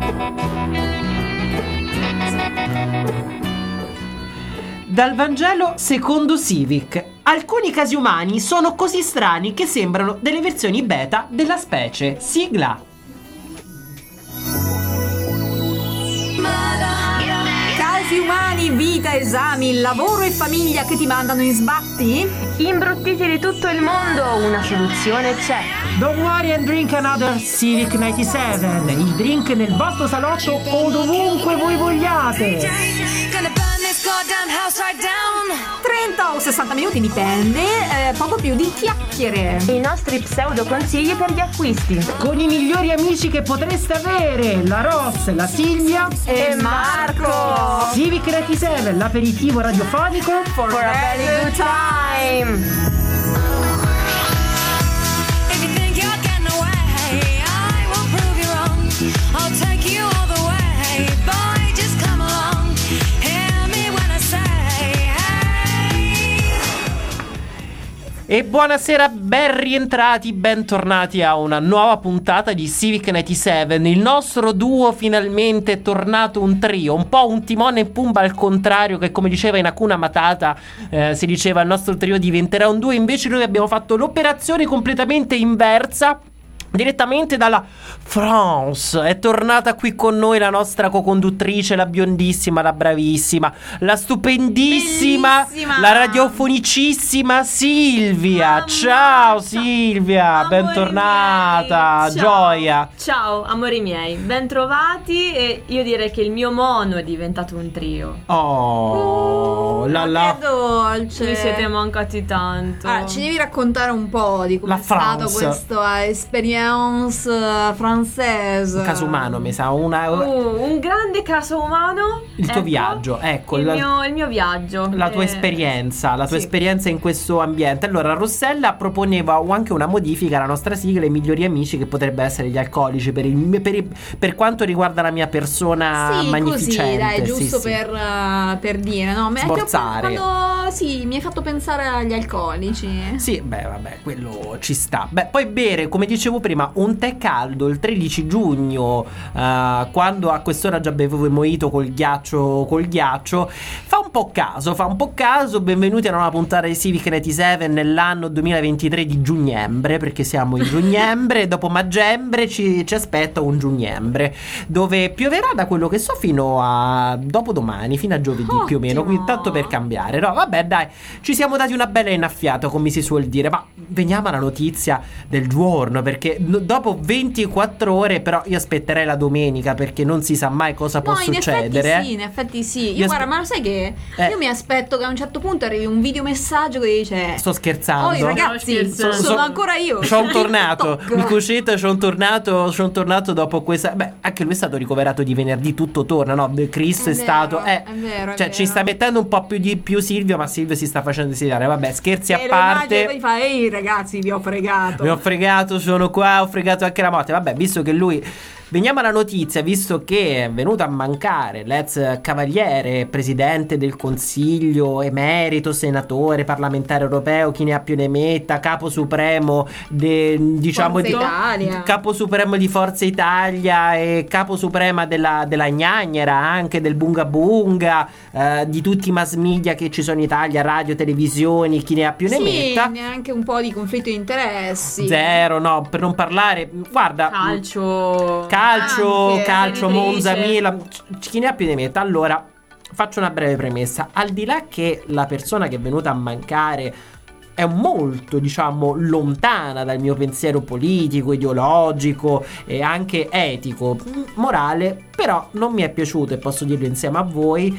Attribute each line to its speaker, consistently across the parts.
Speaker 1: Dal Vangelo secondo Civic. Alcuni casi umani sono così strani che sembrano delle versioni beta della specie. Sigla.
Speaker 2: Casi umani, vita, esami, lavoro e famiglia che ti mandano in sbatti?
Speaker 3: Imbruttiti di tutto il mondo, una soluzione c'è.
Speaker 1: Don't worry and drink another Civic 97. Il drink nel vostro salotto o dovunque voi vogliate.
Speaker 2: 30 o 60 minuti dipende, poco più di chiacchiere.
Speaker 3: I nostri pseudo consigli per gli acquisti.
Speaker 1: Con i migliori amici che potreste avere, la Ross, la Silvia
Speaker 2: E Marco.
Speaker 1: Civic 97, l'aperitivo radiofonico
Speaker 3: For a very good time.
Speaker 1: E buonasera, ben rientrati, bentornati a una nuova puntata di Civic 97. Il nostro duo finalmente è tornato un trio, un po' un Timone e Pumba al contrario, che come diceva in Hakuna Matata, si diceva il nostro trio diventerà un duo, invece noi abbiamo fatto l'operazione completamente inversa. Direttamente dalla France è tornata qui con noi la nostra co-conduttrice, la biondissima, la bravissima, la stupendissima,
Speaker 2: bellissima,
Speaker 1: la radiofonicissima Silvia.
Speaker 2: Mamma
Speaker 1: Ciao
Speaker 2: mia.
Speaker 1: Silvia,
Speaker 2: Amori
Speaker 1: bentornata,
Speaker 2: miei. Ciao.
Speaker 1: gioia.
Speaker 4: Ciao amori miei, bentrovati. E io direi che il mio mono è diventato un trio.
Speaker 1: Oh, la la.
Speaker 2: Che dolce.
Speaker 4: Mi siete mancati tanto.
Speaker 2: Ah, ci devi raccontare un po' di come
Speaker 1: La
Speaker 2: è stato
Speaker 1: France.
Speaker 2: questa esperienza francese.
Speaker 1: Un caso umano, mi sa,
Speaker 4: Un grande caso umano.
Speaker 1: il tuo viaggio, ecco,
Speaker 4: il mio viaggio.
Speaker 1: la tua esperienza, la tua
Speaker 4: sì.
Speaker 1: esperienza in questo ambiente. Allora, Rossella proponeva anche una modifica alla nostra sigla, i migliori amici, che potrebbe essere gli alcolici per quanto riguarda la mia persona
Speaker 2: Sì,
Speaker 1: magnificente.
Speaker 2: così, dai, giusto
Speaker 1: sì.
Speaker 2: per dire, no?
Speaker 1: Smorzare.
Speaker 2: Sì, mi hai fatto pensare agli alcolici.
Speaker 1: Sì, beh, vabbè, quello ci sta. Beh, poi bere, come dicevo prima, un tè caldo il 13 giugno, quando a quest'ora già bevevo il mojito col ghiaccio, fa un po' caso. Benvenuti a una nuova puntata di Civic 97 nell'anno 2023 di giugnembre, perché siamo in giugnembre. Dopo maggembre ci aspetta un giugnembre, dove pioverà, da quello che so, fino a dopodomani, fino a giovedì più o meno, quindi tanto per cambiare. No, vabbè, dai, ci siamo dati una bella innaffiata, come si suol dire. Ma veniamo alla notizia del giorno, perché dopo 24 ore, però io aspetterei la domenica, perché non si sa mai cosa può succedere.
Speaker 2: In effetti sì. Io guarda, ma lo sai che io mi aspetto che a un certo punto arrivi un videomessaggio che dice:
Speaker 1: sto scherzando.
Speaker 2: Oh ragazzi,
Speaker 4: No,
Speaker 2: sono ancora io.
Speaker 1: C'ho un tornato.
Speaker 2: TikTok.
Speaker 1: Mi cuscite, c'ho un tornato dopo questa. Beh, anche lui è stato ricoverato di venerdì, tutto torna, no? Chris è stato.
Speaker 2: È vero,
Speaker 1: cioè, ci sta mettendo un po' più Silvio, ma Silvio si sta facendo desiderare. Vabbè, scherzi a
Speaker 2: E lo
Speaker 1: parte.
Speaker 2: immagino, poi fa: ehi ragazzi, vi ho fregato.
Speaker 1: Mi ho fregato, sono qua, ho fregato anche la morte. Vabbè, visto che lui. Veniamo alla notizia, visto che è venuto a mancare l'ex cavaliere, presidente del Consiglio, emerito, senatore, parlamentare europeo, chi ne ha più ne metta, capo supremo
Speaker 2: Forza Italia.
Speaker 1: capo supremo di Forza Italia e capo suprema della Gnagnera, anche del Bunga Bunga, di tutti i mass media che ci sono in Italia, radio, televisioni, chi ne ha più ne metta.
Speaker 2: Neanche un po' di conflitto di interessi.
Speaker 1: Zero, no, per non parlare, guarda,
Speaker 4: Calcio,
Speaker 2: Anche,
Speaker 1: Monza,
Speaker 4: senatrice.
Speaker 1: Milan, chi ne ha più ne metta. Allora, faccio una breve premessa. Al di là che la persona che è venuta a mancare è molto, diciamo, lontana dal mio pensiero politico, ideologico e anche etico, morale, però non mi è piaciuto, e posso dirlo insieme a voi,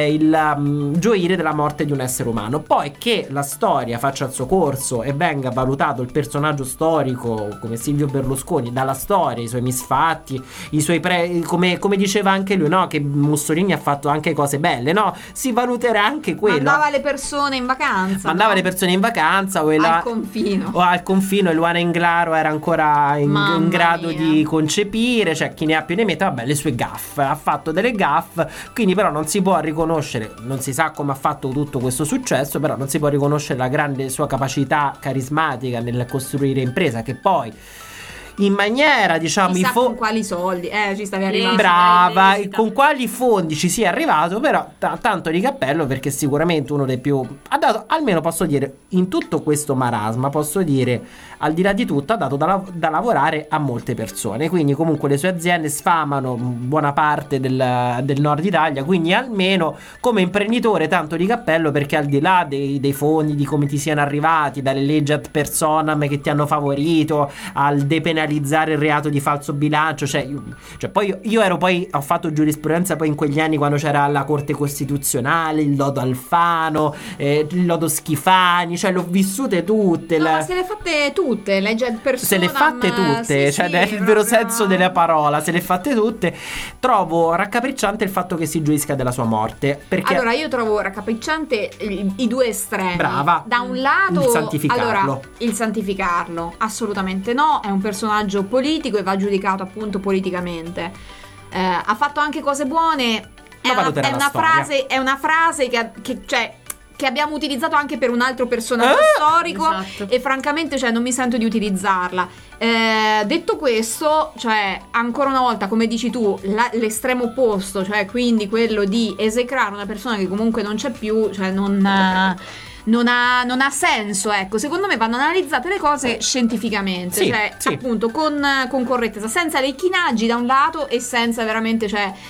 Speaker 1: il gioire della morte di un essere umano. Poi che la storia faccia il suo corso e venga valutato il personaggio storico come Silvio Berlusconi dalla storia, i suoi misfatti, i suoi come diceva anche lui, no? Che Mussolini ha fatto anche cose belle, no? Si valuterà anche quello.
Speaker 2: Mandava le persone in vacanza.
Speaker 1: Mandava
Speaker 2: no?
Speaker 1: le persone in vacanza
Speaker 2: al confino.
Speaker 1: o al confino, e Luana Inglaro era ancora in grado
Speaker 2: mia.
Speaker 1: di concepire, cioè chi ne ha più ne metta. Vabbè, le sue gaffe, ha fatto delle gaffe, quindi però non si può riconoscere, non si sa come ha fatto tutto questo successo, però non si può riconoscere la grande sua capacità carismatica nel costruire impresa, che poi in maniera, diciamo,
Speaker 2: Chissà con quali soldi, ci stavi arrivando.
Speaker 1: Brava, con quali fondi ci sia arrivato, però tanto di cappello, perché sicuramente uno dei più ha dato, almeno posso dire, in tutto questo marasma, posso dire, al di là di tutto, ha dato da lavorare a molte persone, quindi comunque le sue aziende sfamano buona parte del nord Italia, quindi almeno come imprenditore tanto di cappello, perché al di là dei fondi, di come ti siano arrivati, dalle leggi ad personam che ti hanno favorito, al depenalizzare il reato di falso bilancio, cioè poi io ho fatto giurisprudenza poi in quegli anni quando c'era la Corte Costituzionale, il lodo Alfano, il lodo Schifani, cioè l'ho vissute tutte.
Speaker 2: No, ma se le fatte tutte, legge ad personam,
Speaker 1: se le fatte tutte, cioè nel vero senso della parola, se le fatte tutte. Trovo raccapricciante il fatto che si giuisca della sua morte, perché
Speaker 2: allora io trovo raccapricciante i due estremi.
Speaker 1: Brava.
Speaker 2: Da un lato
Speaker 1: il santificarlo,
Speaker 2: assolutamente no, è un personaggio politico e va giudicato appunto politicamente. Ha fatto anche cose buone. È una frase che abbiamo utilizzato anche per un altro personaggio storico, esatto. E francamente non mi sento di utilizzarla. Detto questo, ancora una volta, come dici tu, l'estremo opposto, quindi quello di esecrare una persona che comunque non c'è più, non ha senso, ecco. Secondo me vanno analizzate le cose scientificamente, appunto con correttezza, senza lecchinaggii da un lato e senza veramente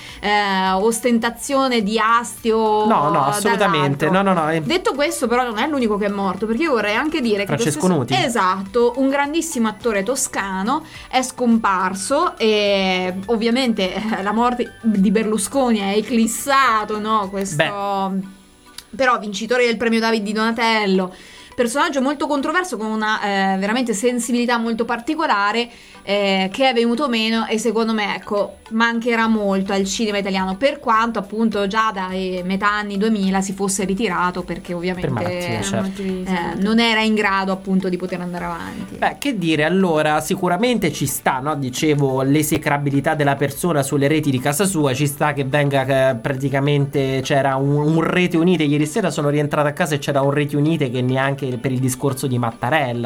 Speaker 2: ostentazione di astio.
Speaker 1: No, assolutamente. No.
Speaker 2: Detto questo, però non è l'unico che è morto, perché io vorrei anche dire
Speaker 1: Francesco Nuti.
Speaker 2: Esatto, un grandissimo attore toscano è scomparso, e ovviamente la morte di Berlusconi ha eclissato, no, questo. Però vincitore del premio David di Donatello, personaggio molto controverso, con una veramente sensibilità molto particolare, che è venuto meno, e secondo me mancherà molto al cinema italiano, per quanto appunto già dai metà anni 2000 si fosse ritirato, perché ovviamente non era in grado appunto di poter andare avanti.
Speaker 1: Che dire, allora sicuramente ci sta, no? Dicevo, l'esecrabilità della persona sulle reti di casa sua, ci sta che venga, praticamente c'era un Rete Unite, ieri sera sono rientrata a casa e c'era un Rete Unite che neanche per il discorso di Mattarella,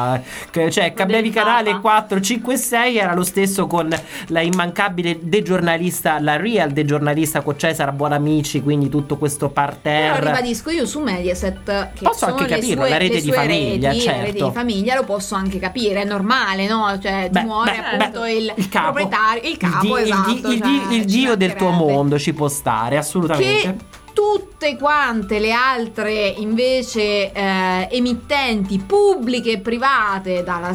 Speaker 1: cambiavi canale 4, 5 e 6, era lo stesso con la immancabile la real de giornalista con Cesara Buonamici, quindi tutto questo parterre.
Speaker 2: Però ribadisco, io su Mediaset, che
Speaker 1: posso anche capirlo, la rete di famiglia,
Speaker 2: la rete di famiglia lo posso anche capire, è normale, no? Muore appunto il capo, proprietario, il capo,
Speaker 1: il dio del tuo mondo, ci può stare assolutamente.
Speaker 2: Che tutte quante le altre invece emittenti pubbliche e private, dalla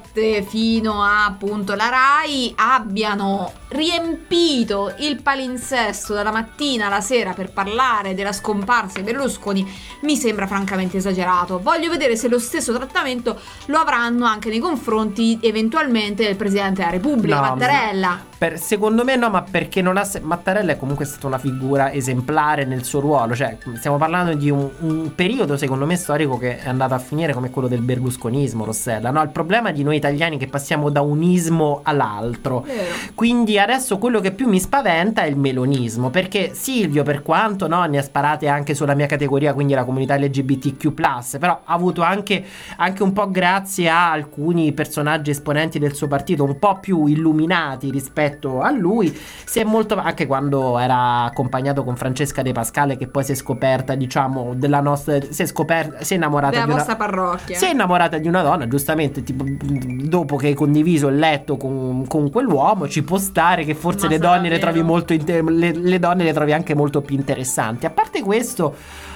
Speaker 2: 7 fino a appunto la Rai, abbiano riempito il palinsesto dalla mattina alla sera per parlare della scomparsa di Berlusconi, mi sembra francamente esagerato. Voglio vedere se lo stesso trattamento lo avranno anche nei confronti eventualmente del Presidente della Repubblica, Mattarella.
Speaker 1: Secondo me no, ma perché Mattarella è comunque stata una figura esemplare nel suo ruolo, stiamo parlando di un periodo secondo me storico che è andato a finire come quello del berlusconismo, Rossella, no? Il problema di noi italiani è che passiamo da un ismo all'altro. Quindi adesso quello che più mi spaventa è il melonismo, perché Silvio, per quanto ne ha sparate anche sulla mia categoria, quindi la comunità LGBTQ+, però ha avuto anche un po' grazie a alcuni personaggi esponenti del suo partito un po' più illuminati rispetto a lui, si è molto, anche quando era accompagnato con Francesca De Pascale, che poi si è scoperta, diciamo, della nostra, si è innamorata
Speaker 2: della vostra parrocchia,
Speaker 1: si è innamorata di una donna, giustamente, tipo, dopo che hai condiviso il letto con quell'uomo, ci può stare che forse le donne le trovi molto le donne le trovi anche molto più interessanti. A parte questo,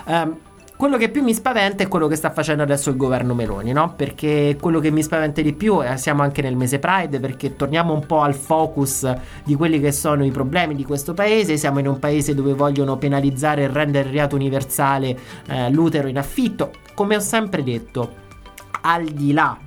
Speaker 1: quello che più mi spaventa è quello che sta facendo adesso il governo Meloni, no? Perché quello che mi spaventa di più siamo anche nel mese Pride, perché torniamo un po' al focus di quelli che sono i problemi di questo paese. Siamo in un paese dove vogliono penalizzare e rendere reato universale l'utero in affitto. Come ho sempre detto, al di là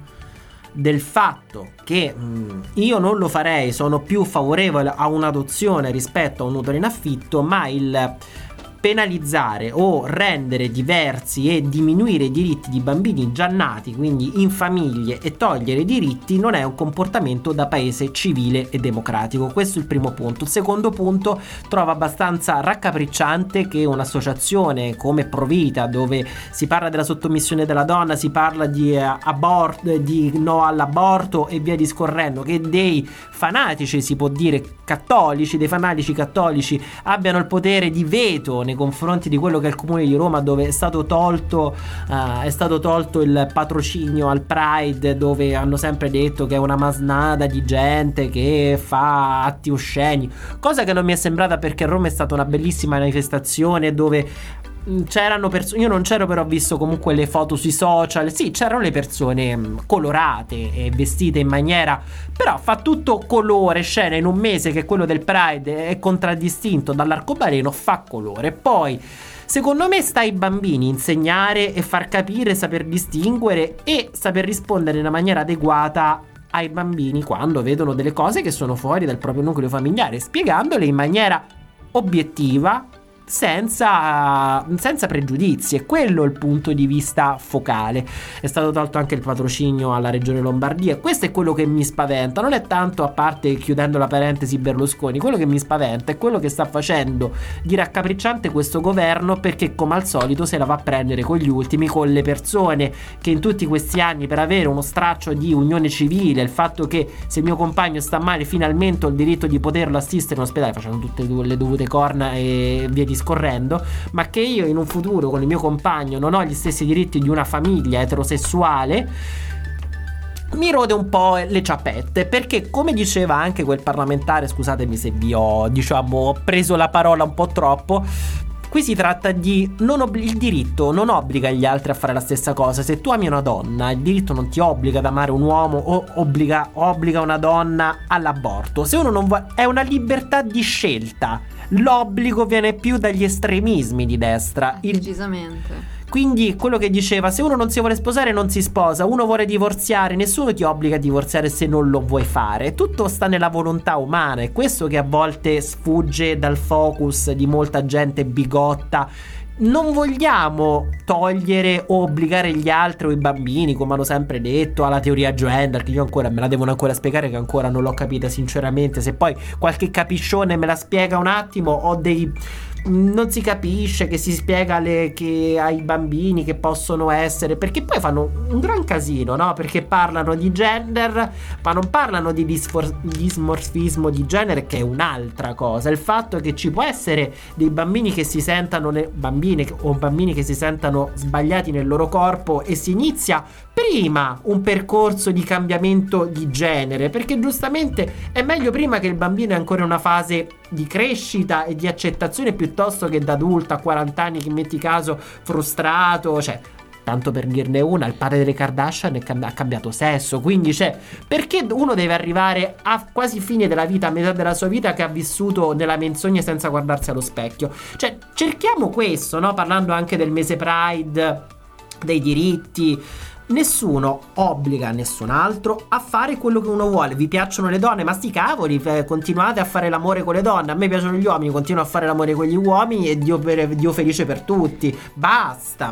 Speaker 1: del fatto che io non lo farei, sono più favorevole a un'adozione rispetto a un utero in affitto, ma penalizzare o rendere diversi e diminuire i diritti di bambini già nati, quindi in famiglie, e togliere diritti non è un comportamento da paese civile e democratico. Questo è il primo punto. Il secondo punto, trovo abbastanza raccapricciante che un'associazione come Provita, dove si parla della sottomissione della donna, si parla di di no all'aborto e via discorrendo, che dei fanatici, si può dire cattolici, dei fanatici cattolici abbiano il potere di veto nei confronti di quello che è il Comune di Roma, dove è stato tolto il patrocinio al Pride, dove hanno sempre detto che è una masnada di gente che fa atti osceni, cosa che non mi è sembrata, perché Roma è stata una bellissima manifestazione dove c'erano persone, io non c'ero però ho visto comunque le foto sui social, sì c'erano le persone colorate e vestite in maniera, però fa tutto colore, scena in un mese che quello del Pride è contraddistinto dall'arcobaleno, fa colore. Poi secondo me sta ai bambini insegnare e far capire, saper distinguere e saper rispondere in una maniera adeguata ai bambini quando vedono delle cose che sono fuori dal proprio nucleo familiare, spiegandole in maniera obiettiva, senza pregiudizi. E quello è il punto di vista focale. È stato tolto anche il patrocinio alla regione Lombardia, e questo è quello che mi spaventa. Non è tanto, a parte, chiudendo la parentesi, Berlusconi, quello che mi spaventa è quello che sta facendo di raccapricciante questo governo, perché come al solito se la va a prendere con gli ultimi, con le persone che in tutti questi anni, per avere uno straccio di unione civile, il fatto che se il mio compagno sta male finalmente ho il diritto di poterlo assistere in ospedale, facendo tutte le dovute corna e via discorrendo, ma che io in un futuro con il mio compagno non ho gli stessi diritti di una famiglia eterosessuale, mi rode un po' le ciappette, perché come diceva anche quel parlamentare, scusatemi se vi ho preso la parola un po' troppo, qui si tratta di il diritto non obbliga gli altri a fare la stessa cosa. Se tu ami una donna, il diritto non ti obbliga ad amare un uomo o obbliga una donna all'aborto. Se uno non vuole, è una libertà di scelta. L'obbligo viene più dagli estremismi di destra.
Speaker 2: Decisamente.
Speaker 1: Quindi quello che diceva, se uno non si vuole sposare non si sposa, uno vuole divorziare, nessuno ti obbliga a divorziare se non lo vuoi fare. Tutto sta nella volontà umana, è questo che a volte sfugge dal focus di molta gente bigotta. Non vogliamo togliere o obbligare gli altri o i bambini, come hanno sempre detto, alla teoria gender, che io ancora me la devono ancora spiegare, che ancora non l'ho capita sinceramente. Se poi qualche capiscione me la spiega un attimo, non si capisce, che si spiega che ai bambini che possono essere, perché poi fanno un gran casino, no? Perché parlano di gender, ma non parlano di dismorfismo di genere, che è un'altra cosa. Il fatto è che ci può essere dei bambini che si sentano bambini che si sentano sbagliati nel loro corpo, e si inizia prima un percorso di cambiamento di genere, perché giustamente è meglio prima che il bambino è ancora in una fase di crescita e di accettazione, piuttosto che da adulto a 40 anni, che metti caso frustrato, cioè, tanto per dirne una, il padre delle Kardashian ha cambiato sesso. Quindi perché uno deve arrivare a quasi fine della vita, a metà della sua vita, che ha vissuto nella menzogna senza guardarsi allo specchio? Cioè, cerchiamo questo, no? Parlando anche del mese Pride, dei diritti. Nessuno obbliga nessun altro a fare quello che uno vuole. Vi piacciono le donne? Ma sti cavoli, continuate a fare l'amore con le donne. A me piacciono gli uomini, continuo a fare l'amore con gli uomini, e Dio felice per tutti. Basta.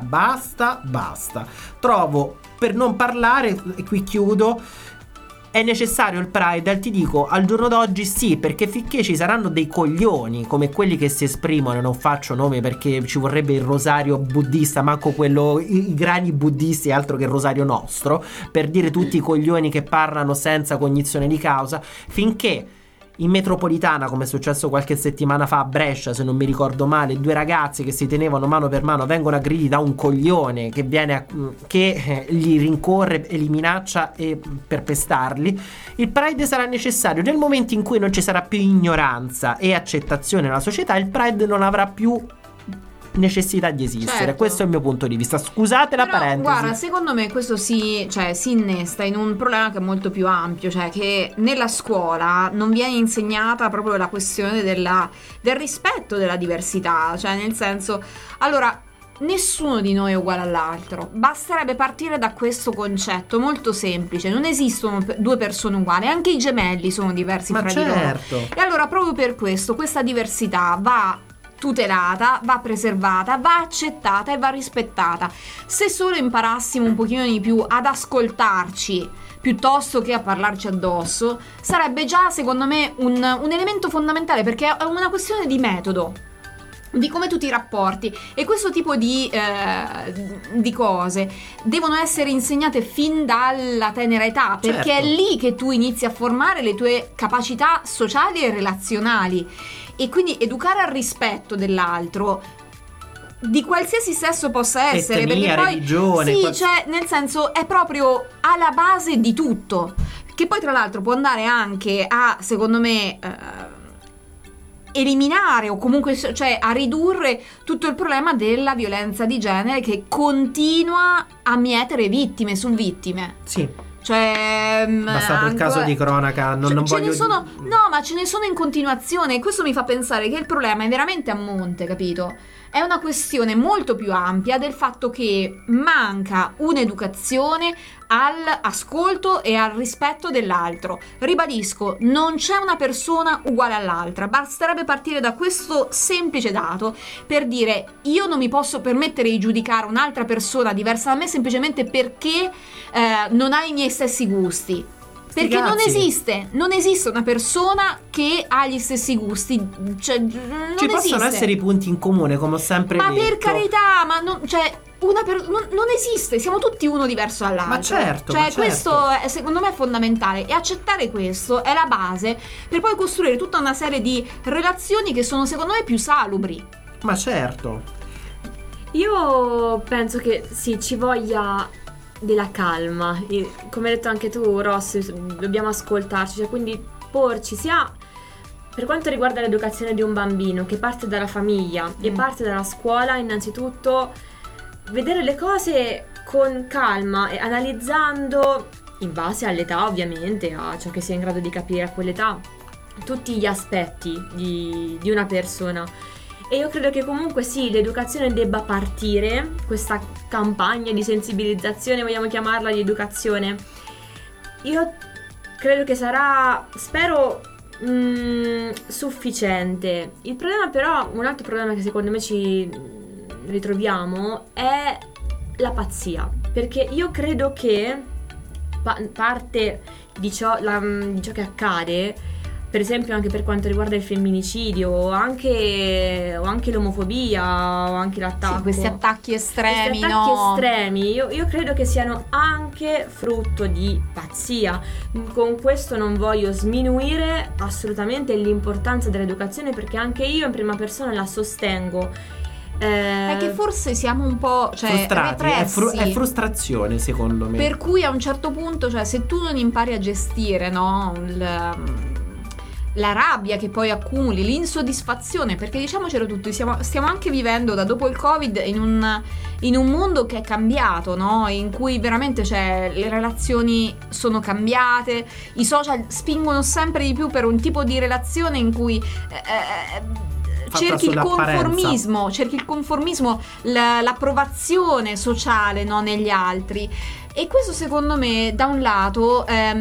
Speaker 1: Trovo, per non parlare, e qui chiudo, è necessario il Pride, ti dico, al giorno d'oggi sì, perché finché ci saranno dei coglioni come quelli che si esprimono, non faccio nome perché ci vorrebbe il rosario buddista, manco quello, i grani buddisti, altro che il rosario nostro, per dire tutti i coglioni che parlano senza cognizione di causa, finché in metropolitana, come è successo qualche settimana fa a Brescia, se non mi ricordo male, 2 ragazzi che si tenevano mano per mano vengono aggrediti da un coglione che li rincorre e li minaccia per pestarli. Il Pride sarà necessario. Nel momento in cui non ci sarà più ignoranza e accettazione nella società, il Pride non avrà più necessità di esistere.
Speaker 2: Certo.
Speaker 1: Questo è il mio punto di vista. Scusate la parentesi.
Speaker 2: Guarda, secondo me questo si innesta in un problema che è molto più ampio, cioè che nella scuola non viene insegnata proprio la questione del rispetto della diversità, cioè nel senso, allora, nessuno di noi è uguale all'altro, basterebbe partire da questo concetto molto semplice: non esistono 2 persone uguali, anche i gemelli sono diversi fra di loro. E allora proprio per questo questa diversità va tutelata, va preservata, va accettata e va rispettata. Se solo imparassimo un pochino di più ad ascoltarci piuttosto che a parlarci addosso, sarebbe già secondo me un elemento fondamentale, perché è una questione di metodo, di come tu ti rapporti, e questo tipo di cose devono essere insegnate fin dalla tenera età, perché
Speaker 1: certo,
Speaker 2: è lì che tu inizi a formare le tue capacità sociali e relazionali, e quindi educare al rispetto dell'altro di qualsiasi sesso possa essere,
Speaker 1: etnia,
Speaker 2: perché poi
Speaker 1: religione,
Speaker 2: sì, cioè nel senso è proprio alla base di tutto, che poi tra l'altro può andare anche a, secondo me, eliminare o comunque, cioè, a ridurre tutto il problema della violenza di genere che continua a mietere vittime su vittime.
Speaker 1: Sì.
Speaker 2: Cioè,
Speaker 1: bastato il caso di cronaca, non
Speaker 2: ce
Speaker 1: voglio...
Speaker 2: ne sono, no, ma ce ne sono in continuazione, e questo mi fa pensare che il problema è veramente a monte, capito? È una questione molto più ampia del fatto che manca un'educazione all'ascolto e al rispetto dell'altro. Ribadisco, non c'è una persona uguale all'altra, basterebbe partire da questo semplice dato per dire: io non mi posso permettere di giudicare un'altra persona diversa da me semplicemente perché non ha i miei stessi gusti. Perché non esiste una persona che ha gli stessi gusti, cioè non
Speaker 1: ci
Speaker 2: esiste.
Speaker 1: Possono essere i punti in comune, come ho sempre detto.
Speaker 2: Ma per carità, ma non, cioè non esiste, siamo tutti uno diverso dall'altro.
Speaker 1: Ma certo,
Speaker 2: cioè
Speaker 1: ma certo.
Speaker 2: questo è, secondo me, è fondamentale, e accettare questo è la base per poi costruire tutta una serie di relazioni che sono, secondo me, più salubri.
Speaker 1: Ma certo.
Speaker 4: Io penso che sì, ci voglia della calma, e, come hai detto anche tu, Ross, dobbiamo ascoltarci, cioè quindi porci sia per quanto riguarda l'educazione di un bambino, che parte dalla famiglia e parte dalla scuola, innanzitutto vedere le cose con calma e analizzando in base all'età, ovviamente, a ciò che si è in grado di capire a quell'età, tutti gli aspetti di una persona. E io credo che comunque sì, l'educazione debba partire, questa campagna di sensibilizzazione, vogliamo chiamarla, di educazione. Io credo che sarà, spero, sufficiente. Il problema però, un altro problema che secondo me ci ritroviamo è la pazzia, perché io credo che parte di ciò che accade, per esempio anche per quanto riguarda il femminicidio o anche l'omofobia o anche l'attacco,
Speaker 2: Sì, questi attacchi estremi,
Speaker 4: estremi, io credo che siano anche frutto di pazzia. Con questo non voglio sminuire assolutamente l'importanza dell'educazione, perché anche io in prima persona la sostengo.
Speaker 2: È che forse siamo un po', cioè,
Speaker 1: frustrati,
Speaker 2: repressi.
Speaker 1: è frustrazione, secondo me.
Speaker 2: Per cui a un certo punto, cioè, se tu non impari a gestire, no, la rabbia che poi accumuli, l'insoddisfazione, perché diciamocelo tutti, stiamo anche vivendo da dopo il Covid in un mondo che è cambiato, no? In cui veramente, cioè, le relazioni sono cambiate, i social spingono sempre di più per un tipo di relazione in cui cerchi il conformismo, l'approvazione sociale, no, negli altri. E questo, secondo me, da un lato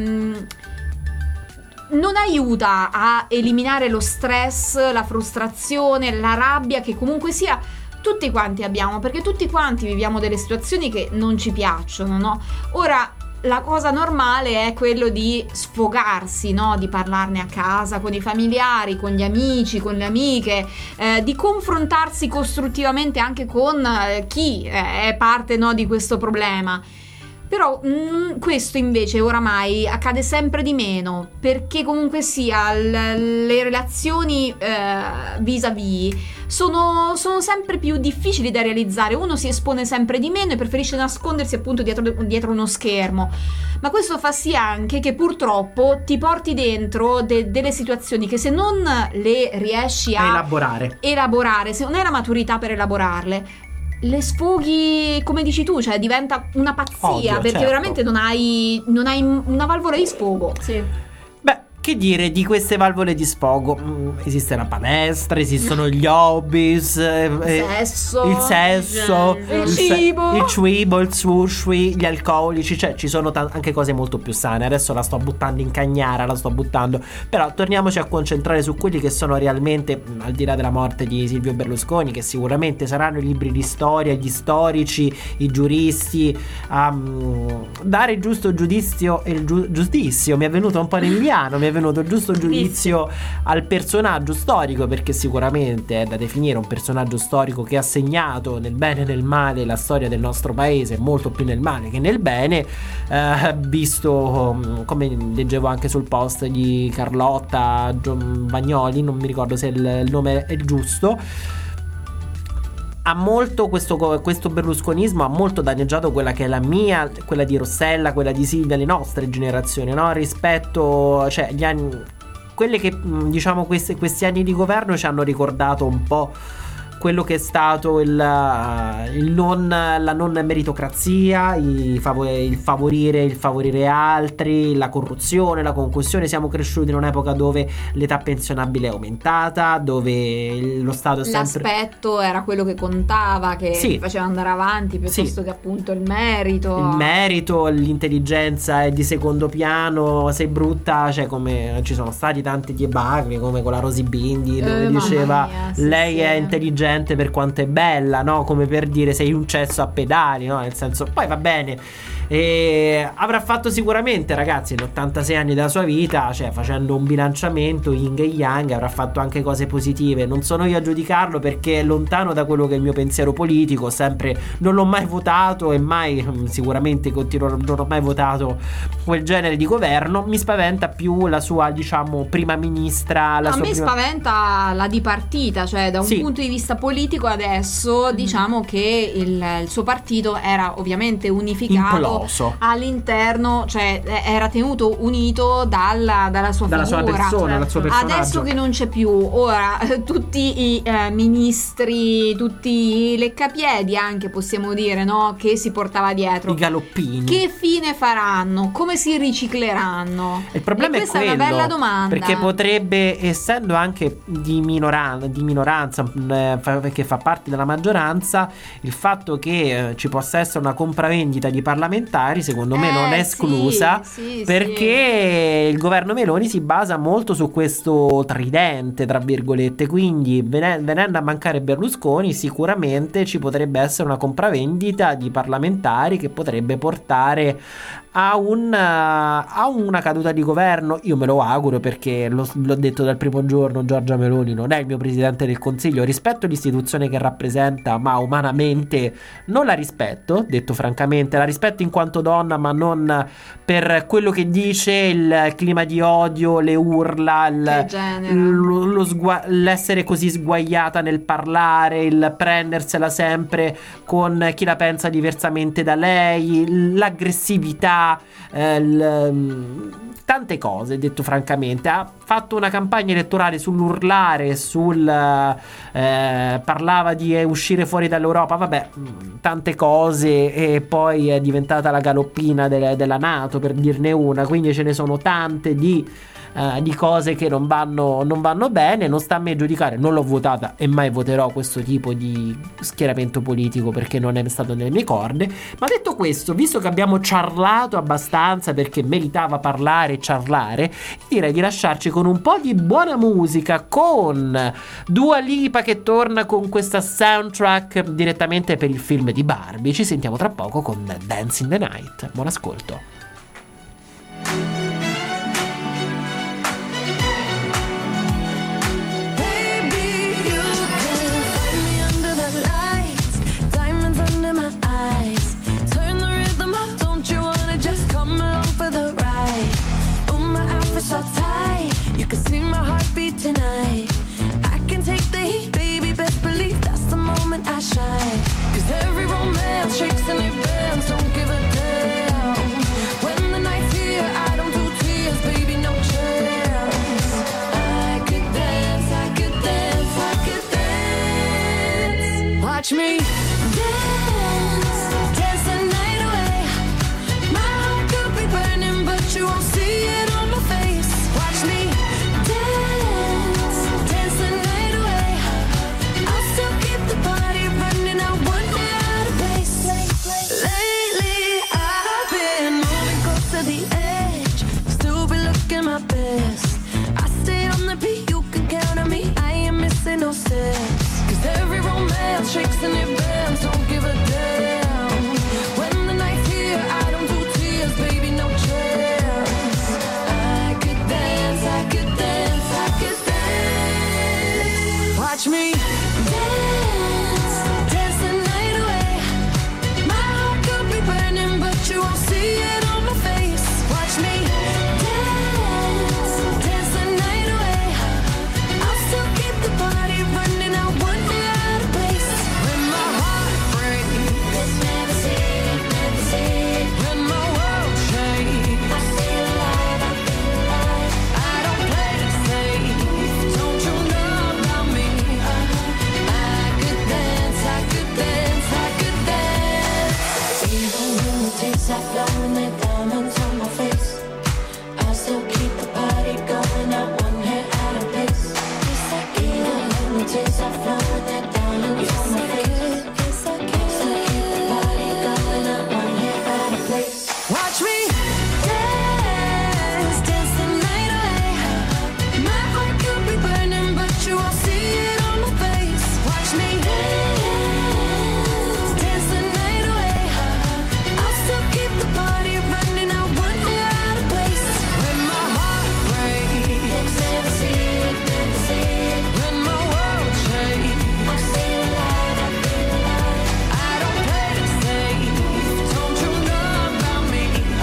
Speaker 2: non aiuta a eliminare lo stress, la frustrazione, la rabbia che comunque sia tutti quanti abbiamo, perché tutti quanti viviamo delle situazioni che non ci piacciono, no? Ora, la cosa normale è quello di sfogarsi, no? Di parlarne a casa, con i familiari, con gli amici, con le amiche, di confrontarsi costruttivamente anche con chi è parte, no, di questo problema. Però questo invece oramai accade sempre di meno, perché comunque sia le relazioni vis-à-vis sono sempre più difficili da realizzare. Uno si espone sempre di meno e preferisce nascondersi appunto dietro uno schermo, ma questo fa sì anche che purtroppo ti porti dentro delle situazioni che, se non le riesci a elaborare, se non hai la maturità per elaborarle, le sfoghi, come dici tu, cioè diventa una pazzia.
Speaker 1: Ovvio,
Speaker 2: perché
Speaker 1: certo.
Speaker 2: veramente non hai una valvola di sfogo.
Speaker 4: Sì.
Speaker 1: Beh, che dire di queste valvole di sfogo? Esiste la palestra, esistono gli hobbies, il sesso,
Speaker 2: il cibo,
Speaker 1: il sushi, gli alcolici, cioè ci sono anche cose molto più sane. Adesso la sto buttando in cagnara, però torniamoci a concentrare su quelli che sono realmente, al di là della morte di Silvio Berlusconi, che sicuramente saranno i libri di storia, gli storici, i giuristi a dare il giusto giudizio e giustizio, mi è venuto un po' in emiliano, mi è venuto il giusto giudizio al personaggio storico, perché sicuramente è da definire un personaggio storico che ha segnato nel bene e nel male la storia del nostro paese, molto più nel male che nel bene, visto, come leggevo anche sul post di Carlotta Bagnoli, non mi ricordo se il nome è giusto, ha molto questo berlusconismo ha molto danneggiato quella che è la mia, quella di Rossella, quella di Silvia, le nostre generazioni, no? Rispetto, cioè gli anni, quelle che diciamo questi anni di governo ci hanno ricordato un po' quello che è stato la non meritocrazia, il favorire altri, la corruzione, la concussione. Siamo cresciuti in un'epoca dove l'età pensionabile è aumentata, dove lo Stato è sempre...
Speaker 2: L'aspetto era quello che contava, che faceva andare avanti piuttosto che appunto il merito, l'intelligenza è di secondo piano, sei brutta, cioè come ci sono stati tanti debacle come con la Rosy Bindi dove diceva lei è intelligente per quanto è bella, no? Come per dire sei un cesso a pedali, no? Nel senso, poi va bene, e avrà fatto sicuramente, ragazzi, in 86 anni della sua vita, cioè facendo un bilanciamento yin e yang, avrà fatto anche cose positive. Non sono io a giudicarlo perché è lontano da quello che è il mio pensiero politico, sempre non l'ho mai votato e mai sicuramente non ho mai votato quel genere di governo. Mi spaventa più la sua, diciamo, prima ministra, spaventa la dipartita, cioè da un punto di vista politico adesso diciamo che il suo partito era ovviamente unificato, imploso all'interno, cioè era tenuto unito dalla sua
Speaker 1: persona, dal suo personaggio.
Speaker 2: Adesso che non c'è più, ora tutti i ministri, tutti i leccapiedi anche possiamo dire, no? Che si portava dietro,
Speaker 1: i galoppini,
Speaker 2: che fine faranno? Come si ricicleranno?
Speaker 1: Il problema è quello,
Speaker 2: è una bella domanda,
Speaker 1: perché potrebbe, essendo anche di minoranza che fa parte della maggioranza, il fatto che ci possa essere una compravendita di parlamentari secondo me non è esclusa, perché il governo Meloni si basa molto su questo tridente tra virgolette, quindi venendo a mancare Berlusconi sicuramente ci potrebbe essere una compravendita di parlamentari che potrebbe portare a una caduta di governo. Io me lo auguro, perché l'ho detto dal primo giorno, Giorgia Meloni non è il mio presidente del Consiglio, rispetto l'istituzione che rappresenta, ma umanamente non la rispetto, detto francamente, la rispetto in quanto donna, ma non per quello che dice, il clima di odio, le urla, l'essere così sguaiata nel parlare, il prendersela sempre con chi la pensa diversamente da lei, l'aggressività, tante cose, detto francamente. Ha fatto una campagna elettorale sull'urlare, parlava di uscire fuori dall'Europa, vabbè, tante cose, e poi è diventata la galoppina della NATO, per dirne una, quindi ce ne sono tante di cose che non vanno bene. Non sta a me giudicare, non l'ho votata e mai voterò questo tipo di schieramento politico perché non è stato nelle mie corde. Ma detto questo, visto che abbiamo ciarlato abbastanza, perché meritava parlare e ciarlare, direi di lasciarci con un po' di buona musica, con Dua Lipa che torna con questa soundtrack direttamente per il film di Barbie. Ci sentiamo tra poco con Dance in the Night. Buon ascolto.
Speaker 5: So tight, you can see my heartbeat tonight. I can take the heat, baby, best believe that's the moment I shine. 'Cause every romance shakes and it bends, don't give a damn. When the night's here, I don't do tears, baby, no chance. I could dance, I could dance, I could dance. Watch me dance, dance the night away. My heart could be burning, but you won't see it on my face. Watch me no sense. 'Cause every romance shakes and it bends, don't give a damn. When the night's here, I don't do tears, baby, no chance. I could dance, I could dance, I could dance. Watch me dance, dance the night away. My heart could be burning, but you won't see it on my face. Watch me dance, dance the night away. I'll still keep the party running, I won't be out of place. When my heart breaks, never see, never see. When my world shakes, I feel alive, I feel alive. I don't play it safe, don't you know about me? I could dance, I could dance, I could dance. Even when the tears are flowing, they're diamonds on my face. I still keep the party going, I won't get out of place. Even when the tears are flowing, they're diamonds on my face. I still keep the party going, I won't get out of place. Watch me dance, dance the night away. My heart could be burning, but you won't see it on my face. Watch me dance, dance the night away. I'll still keep the party running, I won't get out of place. When my heart breaks, never see it, never see it. When my world shakes, I feel alive, I feel alive. I don't play it safe, don't you know about me?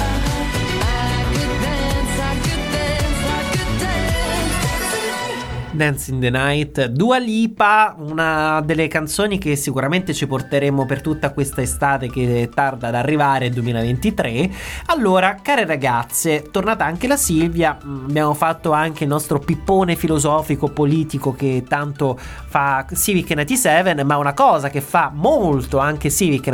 Speaker 5: I could dance, I could dance, I could dance.
Speaker 1: Dance in the Night, Dua Lipa, una delle canzoni che sicuramente ci porteremo per tutta questa estate che tarda ad arrivare, 2023. Allora, care ragazze, tornata anche la Silvia, abbiamo fatto anche il nostro pippone filosofico politico che tanto fa Civic 97, ma una cosa che fa molto anche Civic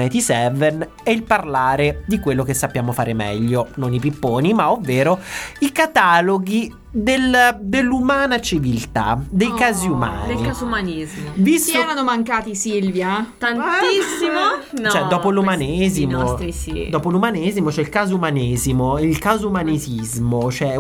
Speaker 1: 97 è il parlare di quello che sappiamo fare meglio, non i pipponi, ma ovvero i cataloghi dell'umana civiltà, dei casi umani,
Speaker 4: del casumanismo.
Speaker 1: Visto
Speaker 2: Ti erano mancati, Silvia?
Speaker 4: Tantissimo. No,
Speaker 1: cioè dopo l'umanesimo,
Speaker 4: i nostri sì.
Speaker 1: dopo l'umanesimo c'è il casumanesimo, il casumanesismo, c'è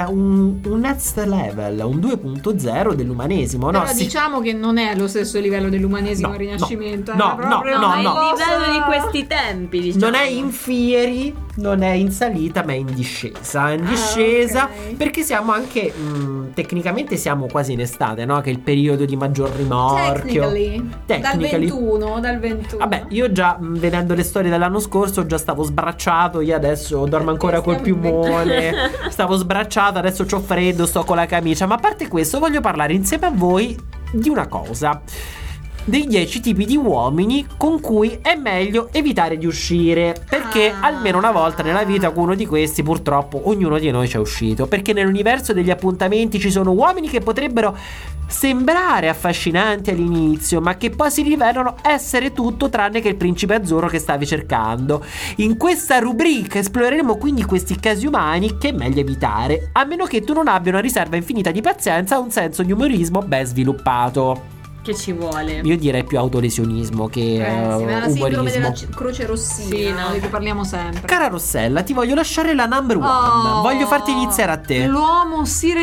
Speaker 1: un next level, un 2.0 dell'umanesimo.
Speaker 2: Però
Speaker 1: No,
Speaker 2: diciamo che non è allo stesso livello dell'umanesimo
Speaker 1: No,
Speaker 2: al Rinascimento.
Speaker 1: no,
Speaker 2: è proprio
Speaker 1: no,
Speaker 2: una
Speaker 1: no.
Speaker 4: È il
Speaker 2: cosa-
Speaker 4: livello di questi tempi, diciamo.
Speaker 1: non è in fieri, non è in salita, ma è in discesa. È in discesa
Speaker 2: ok.
Speaker 1: perché siamo anche tecnicamente siamo quasi in estate, no? Che è il periodo di maggior rimorchio.
Speaker 2: Technically. Dal 21.
Speaker 1: Vabbè, io già vedendo le storie dell'anno scorso già stavo sbracciato, io adesso dormo ancora col
Speaker 2: Stiamo
Speaker 1: piumone, stavo sbracciato, adesso c'ho freddo, sto con la camicia. Ma a parte questo voglio parlare insieme a voi di una cosa: dei 10 tipi di uomini con cui è meglio evitare di uscire, perché almeno una volta nella vita uno di questi purtroppo ognuno di noi ci è uscito, perché nell'universo degli appuntamenti ci sono uomini che potrebbero sembrare affascinanti all'inizio, ma che poi si rivelano essere tutto tranne che il principe azzurro che stavi cercando. In questa rubrica esploreremo quindi questi casi umani che è meglio evitare, a meno che tu non abbia una riserva infinita di pazienza o un senso di umorismo ben sviluppato.
Speaker 4: Che ci vuole.
Speaker 1: Io direi più autolesionismo che
Speaker 2: sì, ma la sindrome
Speaker 1: umorismo.
Speaker 2: della croce rossina,
Speaker 4: Sì, no.
Speaker 2: di cui parliamo sempre.
Speaker 1: Cara Rossella, ti voglio lasciare la number one.
Speaker 2: Oh,
Speaker 1: Voglio farti iniziare a te.
Speaker 2: L'uomo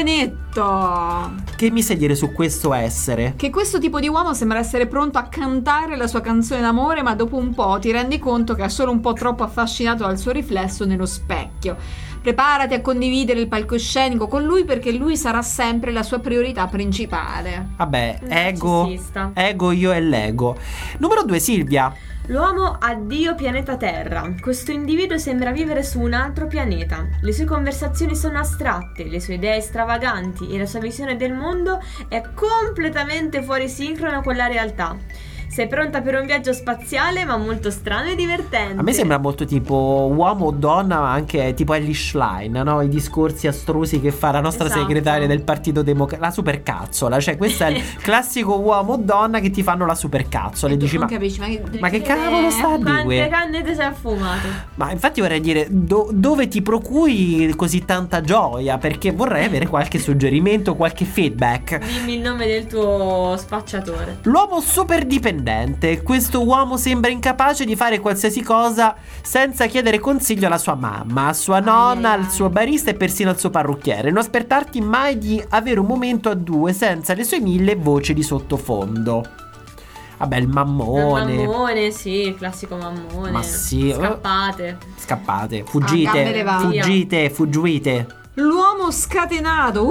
Speaker 2: sirenetto.
Speaker 1: Che mi sai dire su questo essere?
Speaker 2: Che questo tipo di uomo sembra essere pronto a cantare la sua canzone d'amore, ma dopo un po' ti rendi conto che è solo un po' troppo affascinato dal suo riflesso nello specchio. Preparati a condividere il palcoscenico con lui, perché lui sarà sempre la sua priorità principale.
Speaker 1: Vabbè, ego io e l'ego. Numero 2, Silvia.
Speaker 4: L'uomo addio pianeta Terra. Questo individuo sembra vivere su un altro pianeta. Le sue conversazioni sono astratte, le sue idee stravaganti e la sua visione del mondo è completamente fuori sincrono con la realtà. Sei pronta per un viaggio spaziale, ma molto strano e divertente.
Speaker 1: A me sembra molto tipo uomo o donna, ma anche tipo Ellie Schlein, no? I discorsi astrusi che fa la nostra
Speaker 4: Esatto.
Speaker 1: segretaria del Partito Democratico. La supercazzola, cioè questo è il classico uomo o donna che ti fanno la supercazzola e dici
Speaker 2: non capisci,
Speaker 1: ma che cavolo sta a
Speaker 4: Quante
Speaker 1: dire?
Speaker 4: canne ti sei affumato?
Speaker 1: Ma infatti vorrei dire dove ti procuri così tanta gioia, perché vorrei avere qualche suggerimento, qualche feedback.
Speaker 4: Dimmi il nome del tuo spacciatore.
Speaker 1: L'uomo super dipendente. indipendente. Questo uomo sembra incapace di fare qualsiasi cosa senza chiedere consiglio alla sua mamma, a sua nonna, al suo barista e persino al suo parrucchiere. Non aspettarti mai di avere un momento a due senza le sue 1000 voci di sottofondo. Vabbè, il mammone.
Speaker 4: Il mammone, sì, il classico mammone.
Speaker 1: Ma sì. Scappate, fuggite.
Speaker 2: L'uomo scatenato.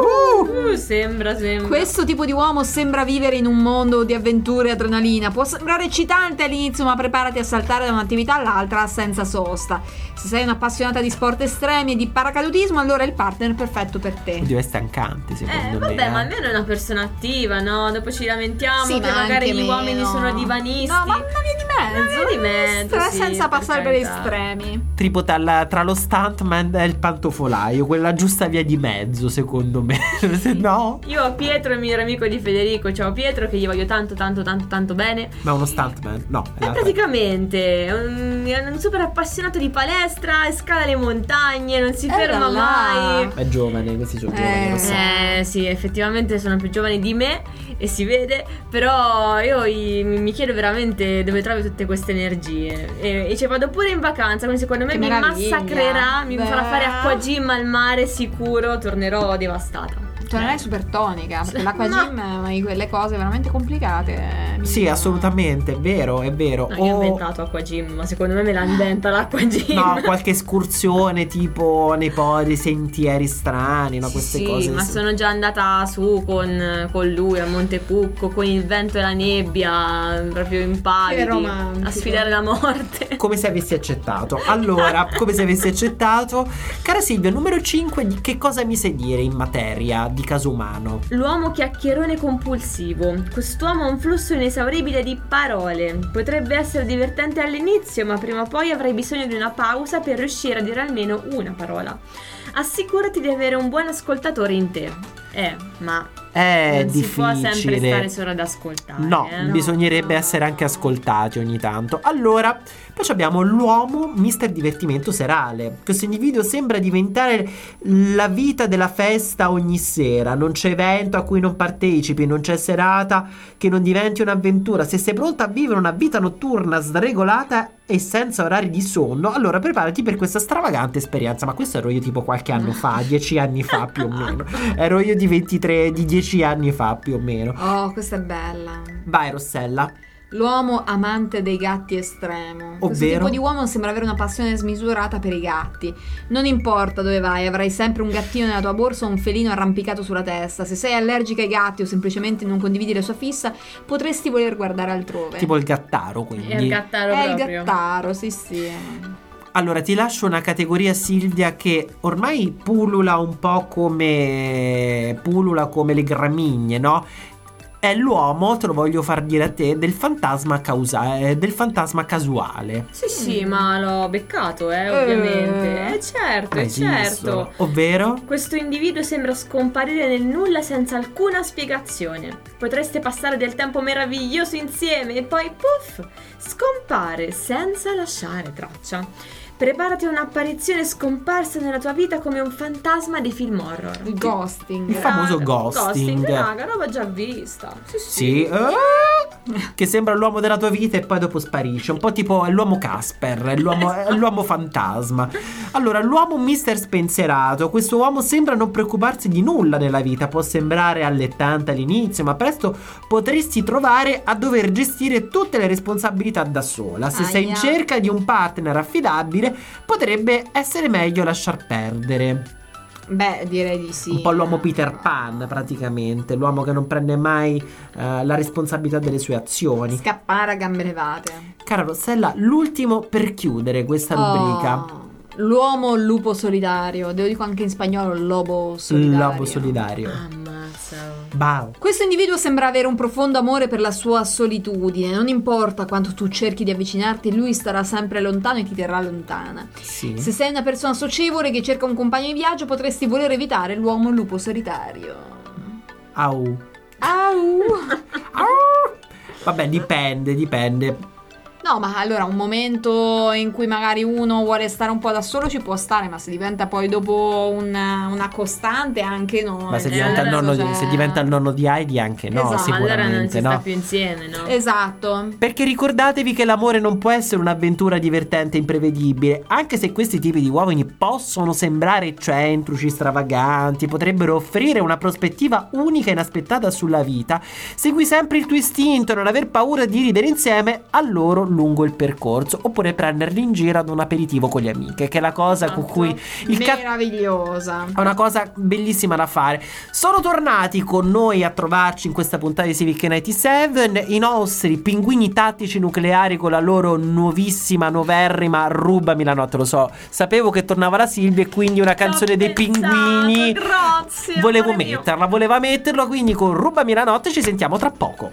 Speaker 4: Sembra.
Speaker 2: Questo tipo di uomo sembra vivere in un mondo di avventure e adrenalina. Può sembrare eccitante all'inizio, ma preparati a saltare da un'attività all'altra senza sosta. Se sei un'appassionata di sport estremi e di paracadutismo, allora è il partner perfetto per te.
Speaker 1: Oddio, è stancante, secondo me.
Speaker 4: Vabbè, ma almeno è una persona attiva, no? Dopo ci lamentiamo
Speaker 2: sì,
Speaker 4: che magari gli uomini sono divanisti.
Speaker 2: No, ma una via di mezzo. Senza passare per estremi.
Speaker 1: Tipo tra lo stuntman e il pantofolaio, quella giusta via di mezzo, secondo me. No?
Speaker 4: Io ho Pietro, il migliore amico di Federico. Ciao Pietro, che gli voglio tanto bene.
Speaker 1: Ma uno stuntman? No.
Speaker 4: Praticamente è un super appassionato di palestra, scala le montagne, non si ferma mai.
Speaker 1: È giovane, questi sono giovani.
Speaker 4: Sì, effettivamente sono più giovani di me e si vede. Però io mi chiedo veramente dove trovi tutte queste energie. E ci vado pure in vacanza, quindi secondo me mi massacrerà, mi farà fare acqua gym al mare sicuro, tornerò devastata.
Speaker 2: Tornerai super tonica, perché l'acqua gym, quelle cose veramente complicate.
Speaker 1: Sì, assolutamente, è vero.
Speaker 4: No, io ho inventato acqua gym, ma secondo me la inventa l'acqua gym.
Speaker 1: No, qualche escursione tipo nei sentieri strani, no, queste cose.
Speaker 4: Sì, ma sono già andata su con lui a Monte Cucco, con il vento e la nebbia, proprio impavidi, a sfidare la morte.
Speaker 1: Come se avessi accettato. Allora, come se avessi accettato. Cara Silvia, numero 5, di che cosa mi sai dire in materia di caso umano?
Speaker 4: L'uomo chiacchierone compulsivo. Quest'uomo ha un flusso inesauribile di parole. Potrebbe essere divertente all'inizio, ma prima o poi avrai bisogno di una pausa per riuscire a dire almeno una parola. Assicurati di avere un buon ascoltatore in te. Ma
Speaker 1: è
Speaker 4: non
Speaker 1: difficile.
Speaker 4: Si può sempre stare solo ad ascoltare.
Speaker 1: No, bisognerebbe essere anche ascoltati ogni tanto. Allora, poi abbiamo l'uomo mister divertimento serale. Questo individuo sembra diventare la vita della festa ogni sera. Non c'è evento a cui non partecipi, non c'è serata che non diventi un'avventura. Se sei pronta a vivere una vita notturna sregolata e senza orari di sonno, allora preparati per questa stravagante esperienza. Ma questo ero io tipo qualche anno fa, 10 anni fa più o meno. Ero io di 10 anni fa più o meno.
Speaker 2: Oh, questa è bella.
Speaker 1: Vai, Rossella.
Speaker 2: L'uomo amante dei gatti estremo. Questo tipo di uomo sembra avere una passione smisurata per i gatti. Non importa dove vai, avrai sempre un gattino nella tua borsa o un felino arrampicato sulla testa. Se sei allergica ai gatti o semplicemente non condividi la sua fissa, potresti voler guardare altrove.
Speaker 1: Tipo il gattaro, quindi.
Speaker 4: È il gattaro proprio.
Speaker 2: È il gattaro, sì.
Speaker 1: Allora, ti lascio una categoria, Silvia, che ormai pullula un po' come le gramigne, no? È l'uomo, te lo voglio far dire a te, del fantasma casuale.
Speaker 4: Sì, ma l'ho beccato, ovviamente. Certo.
Speaker 1: Ovvero?
Speaker 4: Questo individuo sembra scomparire nel nulla senza alcuna spiegazione. Potreste passare del tempo meraviglioso insieme e poi, puff, scompare senza lasciare traccia. Preparati a un'apparizione scomparsa nella tua vita come un fantasma dei film horror.
Speaker 2: Il ghosting.
Speaker 1: Il famoso ghosting.
Speaker 4: Raga, roba già vista.
Speaker 1: Sì. Che sembra l'uomo della tua vita e poi dopo sparisce. Un po' tipo l'uomo Casper, l'uomo fantasma. Allora, l'uomo mister spensierato. Questo uomo sembra non preoccuparsi di nulla nella vita. Può sembrare allettante all'inizio, ma presto potresti trovare a dover gestire tutte le responsabilità da sola. Se sei in cerca di un partner affidabile, potrebbe essere meglio lasciar perdere.
Speaker 2: Beh, direi di sì.
Speaker 1: Un po' l'uomo Peter Pan, praticamente. L'uomo che non prende mai la responsabilità delle sue azioni.
Speaker 2: Scappare a gambe levate.
Speaker 1: Cara Rossella, l'ultimo per chiudere questa rubrica.
Speaker 2: L'uomo lupo solitario. Lo dico anche in spagnolo, lobo solitario.
Speaker 4: Ammazza.
Speaker 1: Wow.
Speaker 2: Questo individuo sembra avere un profondo amore per la sua solitudine. Non importa quanto tu cerchi di avvicinarti, lui starà sempre lontano e ti terrà lontana.
Speaker 1: Sì.
Speaker 2: Se sei una persona socievole che cerca un compagno di viaggio, potresti voler evitare l'uomo lupo solitario.
Speaker 1: Au.
Speaker 2: Au.
Speaker 1: Vabbè, dipende.
Speaker 2: No, No, ma allora un momento in cui magari uno vuole stare un po' da solo ci può stare, ma se diventa poi dopo una costante anche no.
Speaker 1: Ma se diventa, se diventa il nonno di Heidi anche no,
Speaker 2: esatto,
Speaker 1: sicuramente
Speaker 4: allora non si
Speaker 1: no.
Speaker 4: sta più insieme, no?
Speaker 2: Esatto.
Speaker 1: Perché ricordatevi che l'amore non può essere un'avventura divertente e imprevedibile, anche se questi tipi di uomini possono sembrare eccentrici, stravaganti, potrebbero offrire una prospettiva unica e inaspettata sulla vita. Segui sempre il tuo istinto, non aver paura di ridere insieme a loro lungo il percorso, oppure prenderli in giro ad un aperitivo con le amiche, che è la cosa con cui
Speaker 2: meravigliosa,
Speaker 1: è una cosa bellissima da fare. Sono tornati con noi a trovarci in questa puntata di Civic 97 i nostri pinguini tattici nucleari con la loro nuovissima, noverrima Rubami la notte. Lo so, sapevo che tornava la Silvia e quindi una canzone dei pinguini,
Speaker 4: grazie,
Speaker 1: voleva metterlo, quindi con Rubami la notte ci sentiamo tra poco.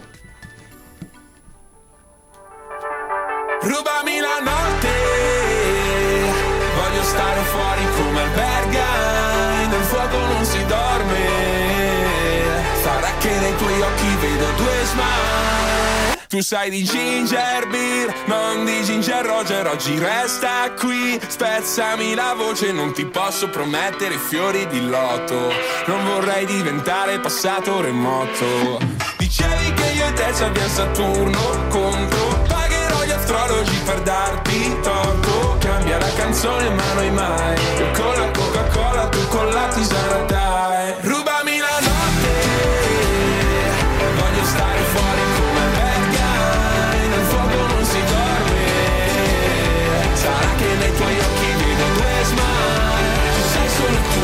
Speaker 6: Rubami la notte, voglio stare fuori come alberga, nel fuoco non si dorme, sarà che nei tuoi occhi vedo due smile. Tu sai di ginger beer, non di ginger Roger, oggi resta qui, spezzami la voce, non ti posso promettere fiori di loto, non vorrei diventare passato remoto. Dicevi che io e te ci abbiamo Saturno contro, gli astrologi per darti torto. Cambia la canzone ma noi mai, io con la Coca-Cola, tu con la tisana dai. Rubami la notte, voglio stare fuori come alberga, nel fuoco non si dorme, sarà che nei tuoi occhi vedo due smile, ci sei solo tu.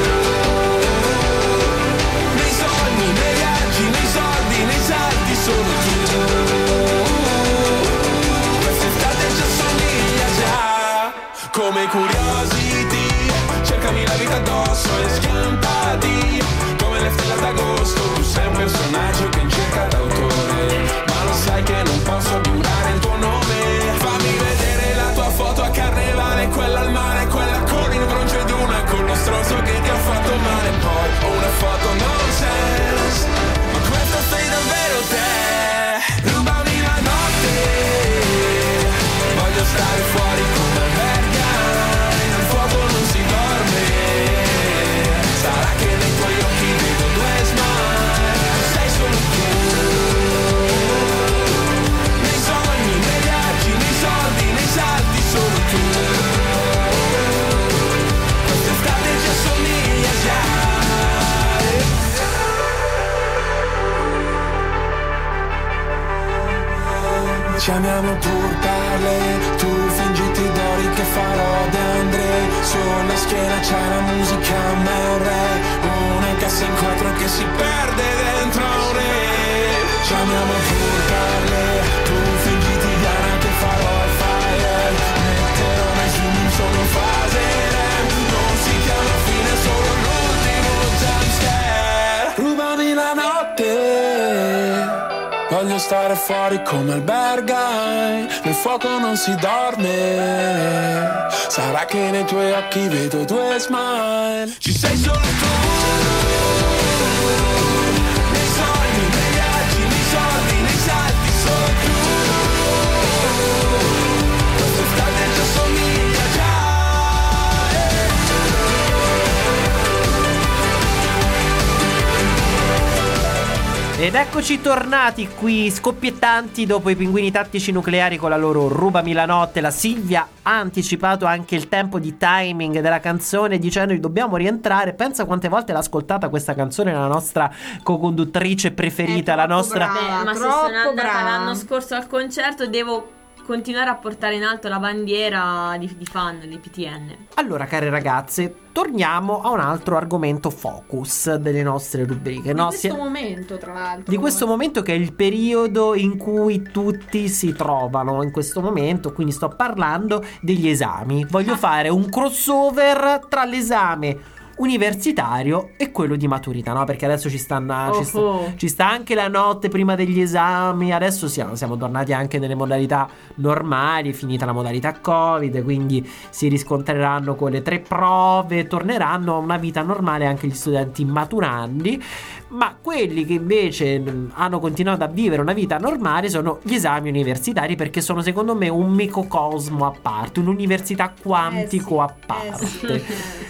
Speaker 6: Nei sogni, nei viaggi, nei soldi, nei salti solo tu. Come Curiosity, cercami la vita addosso e scampati, come le stelle d'agosto, tu sei un personaggio che in cerca d'autore, ma lo sai che non posso durare il tuo nome. Fammi vedere la tua foto a carnevale, quella al mare, quella con il broncio ed una con lo stronzo che ti ha fatto male. Poi ho una foto nonsense, ma questa sei davvero te. Rubami la notte, voglio stare fuori come alberga, nel fuoco non si dorme, sarà che nei tuoi occhi vedo due smile, sei solo tu. Nei sogni, nei viaggi, nei soldi, nei salti solo tu. Quest'estate ci assomiglia già. Chiamiamo pur parle, tu fingiti d'ori che farò d'Andre, sulla schiena c'è la musica MR, una cassa in quattro che si perde dentro un re. Chiamiamo pur parle, tu fingiti Diana che farò il fire, metterò nei zoom in solo fase, non si chiama fine, solo l'ultimo jumpscare. Rubami la notte, voglio stare fuori come albergai, nel fuoco non si dorme, sarà che nei tuoi occhi vedo due smile, ci sei solo tu. Nei sogni, nei viaggi, nei soldi, nei salti solo tu. Quest'estate già somiglia già.
Speaker 1: Ed eccoci tornati qui scoppiettanti dopo i pinguini tattici nucleari con la loro Rubami la notte. La Silvia ha anticipato anche il tempo di timing della canzone dicendo che dobbiamo rientrare. Pensa quante volte l'ha ascoltata questa canzone la nostra co-conduttrice preferita, la nostra
Speaker 2: brava,
Speaker 4: ma se sono andata
Speaker 2: brava.
Speaker 4: l'anno scorso al concerto devo continuare a portare in alto la bandiera di fan di PTN.
Speaker 1: Allora, care ragazze, torniamo a un altro argomento focus delle nostre rubriche, no?
Speaker 2: Di questo momento, tra l'altro.
Speaker 1: Di questo momento che è il periodo in cui tutti si trovano in questo momento, quindi sto parlando degli esami. Voglio fare un crossover tra l'esame universitario e quello di maturità, no? Perché adesso ci sta anche la notte prima degli esami. Adesso siamo tornati anche nelle modalità normali, è finita la modalità Covid, quindi si riscontreranno quelle 3 prove, torneranno a una vita normale anche gli studenti maturandi. ma quelli che invece hanno continuato a vivere una vita normale sono gli esami universitari, perché sono secondo me un microcosmo a parte, un'università quantico a parte.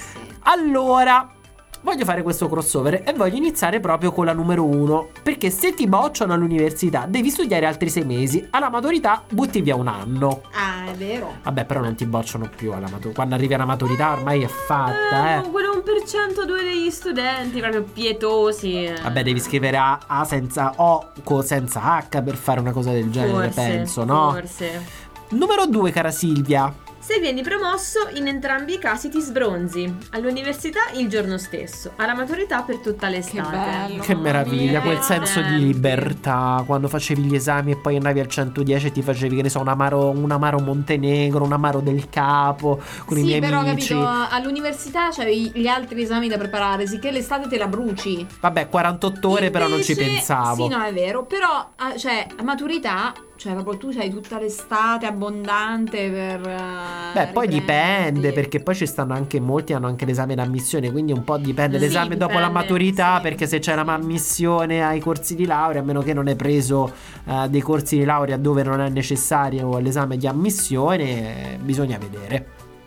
Speaker 1: Allora, voglio fare questo crossover e voglio iniziare proprio con la numero 1, perché se ti bocciano all'università devi studiare altri 6 mesi, alla maturità butti via un anno.
Speaker 2: Ah, è vero.
Speaker 1: Vabbè, però non ti bocciano più alla maturità. Quando arrivi alla maturità ormai è fatta,
Speaker 4: Quello 1% degli studenti proprio pietosi.
Speaker 1: Vabbè, devi scrivere A senza O, senza H per fare una cosa del genere, penso, no?
Speaker 4: Forse.
Speaker 1: Numero 2, cara Silvia.
Speaker 4: Se vieni promosso, in entrambi i casi ti sbronzi. All'università il giorno stesso, alla maturità per tutta l'estate.
Speaker 2: Che bello.
Speaker 1: Che meraviglia, quel senso di
Speaker 4: tempi.
Speaker 1: libertà. Quando facevi gli esami e poi andavi al 110 e ti facevi, che ne so, un amaro Montenegro, un amaro del Capo con i miei
Speaker 2: però
Speaker 1: amici.
Speaker 2: capito, all'università c'avevi gli altri esami da preparare, sicché l'estate te la bruci.
Speaker 1: Vabbè, 48 ore però non ci
Speaker 2: Invece-
Speaker 1: pensavo.
Speaker 2: Sì, no, è vero. Però, cioè, a maturità, cioè, proprio tu c'hai tutta l'estate abbondante per.
Speaker 1: Beh, poi
Speaker 2: riprenderti.
Speaker 1: dipende, perché poi ci stanno anche molti, hanno anche l'esame d'ammissione, quindi un po' dipende
Speaker 4: Sì,
Speaker 1: l'esame dopo la
Speaker 4: dipende,
Speaker 1: maturità,
Speaker 4: sì.
Speaker 1: perché se c'è l'ammissione ai corsi di laurea, a meno che non hai preso dei corsi di laurea dove non è necessario l'esame di ammissione, bisogna vedere.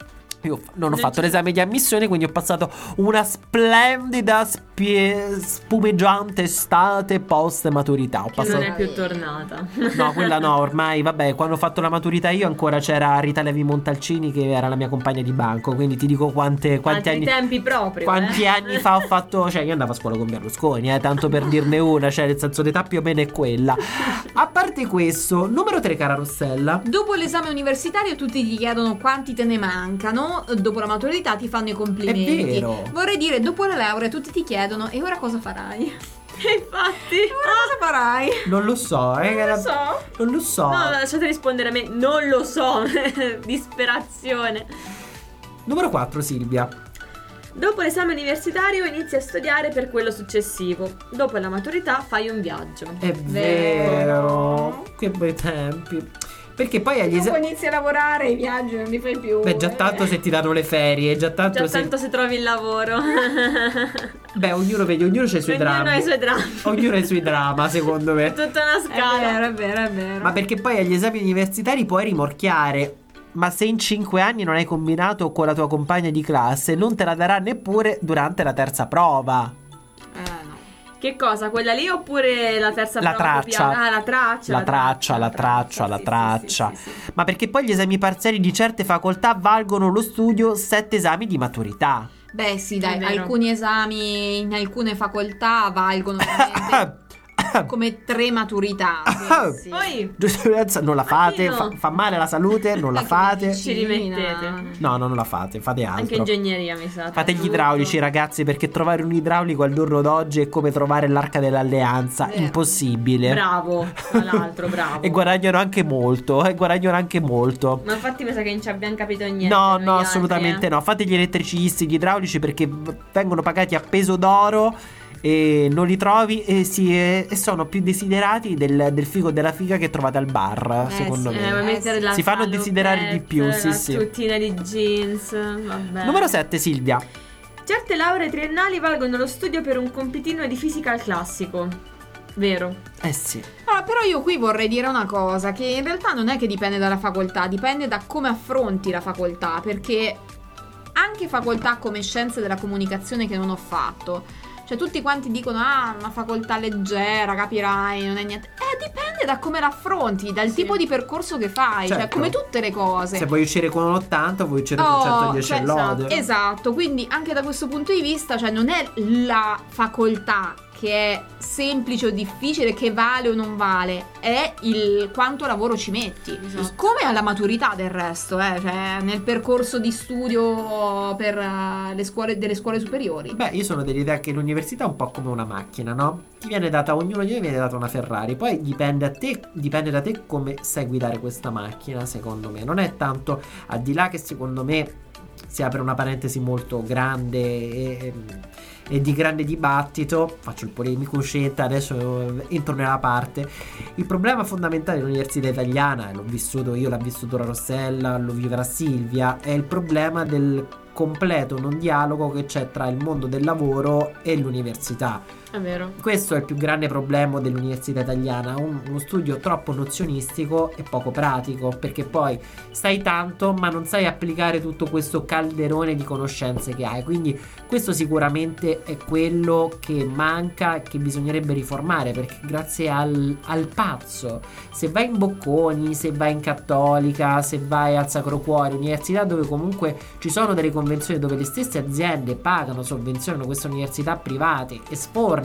Speaker 1: Io non ho fatto l'esame di ammissione, quindi ho passato una splendida spumeggiante estate post maturità. Ho
Speaker 4: Che
Speaker 1: passato...
Speaker 4: non è più tornata.
Speaker 1: No, quella no, ormai, vabbè, quando ho fatto la maturità io ancora c'era Rita Levi Montalcini che era la mia compagna di banco, quindi ti dico quanti
Speaker 4: Altri
Speaker 1: anni...
Speaker 4: tempi proprio.
Speaker 1: Quanti anni fa ho fatto, cioè io andavo a scuola con Berlusconi, tanto per dirne una, cioè nel senso l'età più o meno è quella. A parte questo, numero 3, cara Rossella.
Speaker 2: Dopo l'esame universitario tutti ti chiedono quanti te ne mancano, dopo la maturità ti fanno i complimenti.
Speaker 1: È vero.
Speaker 2: Vorrei dire, dopo la laurea tutti ti chiedono e ora cosa farai?
Speaker 4: E infatti.
Speaker 2: Ora cosa farai?
Speaker 1: Non lo so,
Speaker 4: Non lo so.
Speaker 1: Non lo so.
Speaker 4: No, lasciate rispondere a me. Non lo so. Disperazione.
Speaker 1: Numero 4, Silvia.
Speaker 4: Dopo l'esame universitario inizi a studiare per quello successivo. Dopo la maturità fai un viaggio.
Speaker 1: È vero. Che bei tempi. Perché poi agli
Speaker 2: Dopo
Speaker 1: esami...
Speaker 2: inizi a lavorare, i viaggi non li fai più.
Speaker 1: Beh, già tanto se ti danno le ferie, già tanto
Speaker 4: Già
Speaker 1: se...
Speaker 4: tanto se trovi il lavoro.
Speaker 1: Beh, ognuno vede, ognuno c'ha i suoi
Speaker 4: Ognuno
Speaker 1: drammi.
Speaker 4: ha i suoi drammi.
Speaker 1: Ognuno ha i suoi drammi, secondo me.
Speaker 4: È tutta una scala.
Speaker 2: È vero.
Speaker 1: Ma perché poi agli esami universitari puoi rimorchiare. Ma se in 5 anni non hai combinato con la tua compagna di classe, non te la darà neppure durante la terza prova.
Speaker 2: No.
Speaker 4: Che cosa? Quella lì oppure la terza
Speaker 1: La
Speaker 4: prova
Speaker 1: traccia.
Speaker 4: copiata? Ah, la traccia.
Speaker 1: La traccia.
Speaker 4: Sì.
Speaker 1: Ma perché poi gli esami parziali di certe facoltà valgono lo studio 7 esami di maturità.
Speaker 2: Beh, sì,
Speaker 4: È
Speaker 2: dai,
Speaker 4: vero.
Speaker 2: alcuni esami in alcune facoltà valgono veramente come 3 maturità. Sì.
Speaker 4: Poi
Speaker 1: Giustizia, non la fate,
Speaker 4: Martino.
Speaker 1: fa male alla salute, non la fate.
Speaker 4: ci rimettete.
Speaker 1: No, non la fate, fate altro.
Speaker 4: Anche ingegneria mi sa.
Speaker 1: Fate gli idraulici, ragazzi, perché trovare un idraulico al giorno d'oggi è come trovare l'arca dell'alleanza.
Speaker 2: Vero.
Speaker 1: Impossibile.
Speaker 4: Bravo, tra l'altro, bravo.
Speaker 1: E guadagnano anche molto.
Speaker 4: Ma infatti mi sa che non ci abbiamo capito niente.
Speaker 1: No,
Speaker 4: noi
Speaker 1: no,
Speaker 4: altri,
Speaker 1: assolutamente no. Fate gli elettricisti, gli idraulici, perché vengono pagati a peso d'oro e non li trovi e sono più desiderati del figo e della figa che trovate al bar, secondo
Speaker 2: sì.
Speaker 1: me.
Speaker 4: Vuoi mettere la
Speaker 1: Si fanno
Speaker 4: salopette,
Speaker 1: desiderare di più, sì,
Speaker 4: la
Speaker 1: sì.
Speaker 4: tuttina di jeans, vabbè.
Speaker 1: Numero 7, Silvia.
Speaker 4: Certe lauree triennali valgono lo studio per un compitino di fisica al classico. Vero.
Speaker 1: Sì.
Speaker 2: Allora, però io qui vorrei dire una cosa, che in realtà non è che dipende dalla facoltà, dipende da come affronti la facoltà, perché anche facoltà come scienze della comunicazione che non ho fatto, cioè tutti quanti dicono una facoltà leggera, capirai, non è niente. Dipende da come l'affronti, dal tipo di percorso che fai, cioè
Speaker 1: Certo.
Speaker 2: come tutte le cose.
Speaker 1: Se vuoi uscire con un 80 o vuoi uscire con un 110
Speaker 2: cioè,
Speaker 1: e lode.
Speaker 2: esatto, quindi anche da questo punto di vista, cioè non è la facoltà che è semplice o difficile, che vale o non vale, è il quanto lavoro ci metti.
Speaker 4: Esatto.
Speaker 2: Come alla maturità del resto, cioè nel percorso di studio per le scuole, delle scuole superiori.
Speaker 1: Beh, io sono dell'idea che l'università è un po' come una macchina, no? Ti viene data, ognuno di noi viene data una Ferrari, poi dipende da te come sai guidare questa macchina, secondo me. Non è tanto, al di là che secondo me si apre una parentesi molto grande e di grande dibattito, faccio il polemico uscetta, adesso entro nella parte. Il problema fondamentale dell'università italiana, l'ho vissuto io, l'ha vissuto la Rossella, lo vivrà Silvia, è il problema del completo non dialogo che c'è tra il mondo del lavoro e l'università.
Speaker 4: È vero.
Speaker 1: Questo è il più grande problema dell'università italiana, uno studio troppo nozionistico e poco pratico, perché poi sai tanto ma non sai applicare tutto questo calderone di conoscenze che hai. Quindi questo sicuramente è quello che manca e che bisognerebbe riformare, perché grazie al pazzo, se vai in Bocconi, se vai in Cattolica, se vai al Sacro Cuore, università dove comunque ci sono delle convenzioni, dove le stesse aziende pagano, sovvenzionano queste università private e sfornano